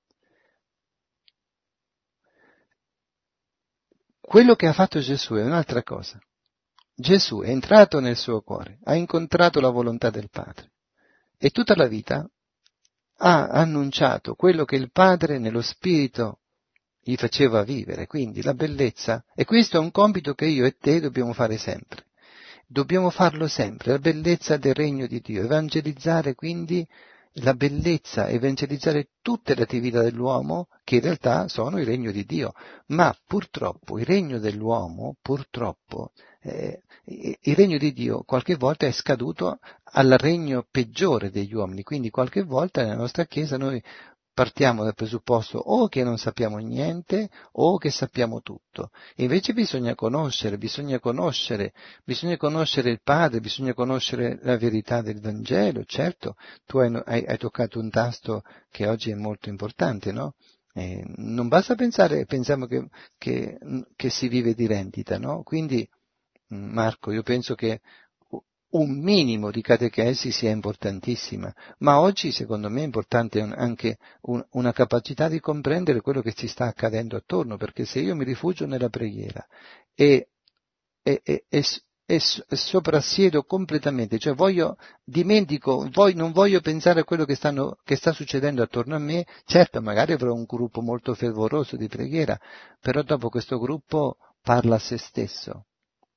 Quello che ha fatto Gesù è un'altra cosa. Gesù è entrato nel suo cuore, ha incontrato la volontà del Padre e tutta la vita ha annunciato quello che il Padre nello Spirito gli faceva vivere, quindi la bellezza. E questo è un compito che io e te dobbiamo fare sempre. Dobbiamo farlo sempre, la bellezza del regno di Dio, evangelizzare quindi la bellezza, evangelizzare tutte le attività dell'uomo che in realtà sono il regno di Dio. Ma purtroppo il regno dell'uomo, purtroppo, eh, il regno di Dio qualche volta è scaduto al regno peggiore degli uomini, quindi qualche volta nella nostra Chiesa noi partiamo dal presupposto o che non sappiamo niente o che sappiamo tutto. E invece bisogna conoscere, bisogna conoscere, bisogna conoscere il Padre, bisogna conoscere la verità del Vangelo. Certo, tu hai, hai, hai toccato un tasto che oggi è molto importante, no? Eh, non basta pensare, pensiamo che, che, che si vive di rendita, no? Quindi, Marco, io penso che un minimo di catechesi sia importantissima, ma oggi secondo me è importante un, anche un, una capacità di comprendere quello che ci sta accadendo attorno, perché se io mi rifugio nella preghiera e, e, e, e, e soprassiedo completamente, cioè voglio, dimentico, voglio, non voglio pensare a quello che, stanno, che sta succedendo attorno a me, certo magari avrò un gruppo molto fervoroso di preghiera, però dopo questo gruppo parla a se stesso.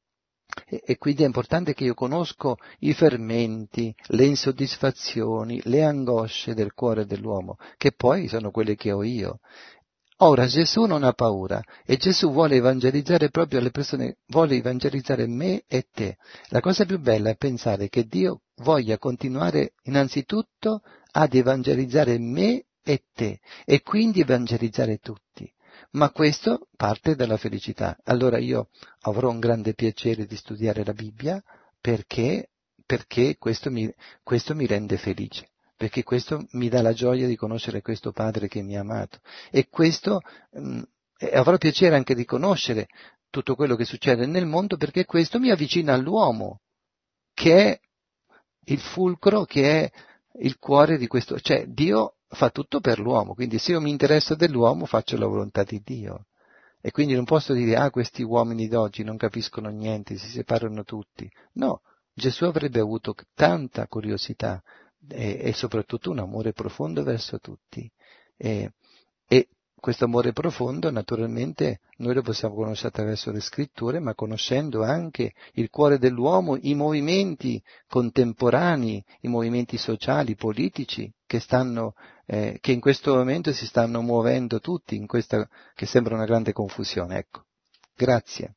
E quindi è importante che io conosco i fermenti, le insoddisfazioni, le angosce del cuore dell'uomo, che poi sono quelle che ho io. Ora Gesù non ha paura e Gesù vuole evangelizzare proprio le persone, vuole evangelizzare me e te. La cosa più bella è pensare che Dio voglia continuare innanzitutto ad evangelizzare me e te e quindi evangelizzare tutti. Ma questo parte dalla felicità. Allora io avrò un grande piacere di studiare la Bibbia perché, perché questo, mi, questo mi rende felice, perché questo mi dà la gioia di conoscere questo Padre che mi ha amato. E questo mh, avrò piacere anche di conoscere tutto quello che succede nel mondo perché questo mi avvicina all'uomo, che è il fulcro, che è il cuore di questo. Cioè Dio fa tutto per l'uomo, quindi se io mi interesso dell'uomo faccio la volontà di Dio e quindi non posso dire ah questi uomini d'oggi non capiscono niente, si separano tutti. No, Gesù avrebbe avuto tanta curiosità e, e soprattutto un amore profondo verso tutti e, e questo amore profondo naturalmente noi lo possiamo conoscere attraverso le scritture, ma conoscendo anche il cuore dell'uomo, i movimenti contemporanei, i movimenti sociali, politici che stanno, eh, che in questo momento si stanno muovendo tutti in questa che sembra una grande confusione. Ecco, grazie.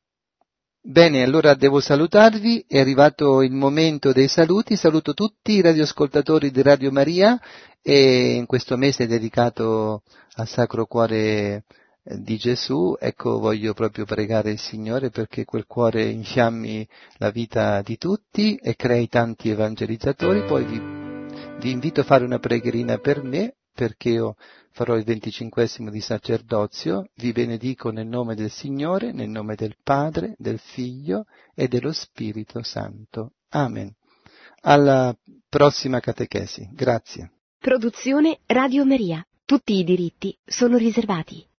Bene, allora devo salutarvi, è arrivato il momento dei saluti, saluto tutti i radioascoltatori di Radio Maria e in questo mese dedicato al Sacro Cuore di Gesù, ecco voglio proprio pregare il Signore perché quel cuore infiammi la vita di tutti e crei tanti evangelizzatori, poi vi, vi invito a fare una pregherina per me perché io farò il venticinquesimo di sacerdozio, vi benedico nel nome del Signore, nel nome del Padre, del Figlio e dello Spirito Santo. Amen. Alla prossima catechesi. Grazie. Produzione Radio Maria. Tutti i diritti sono riservati.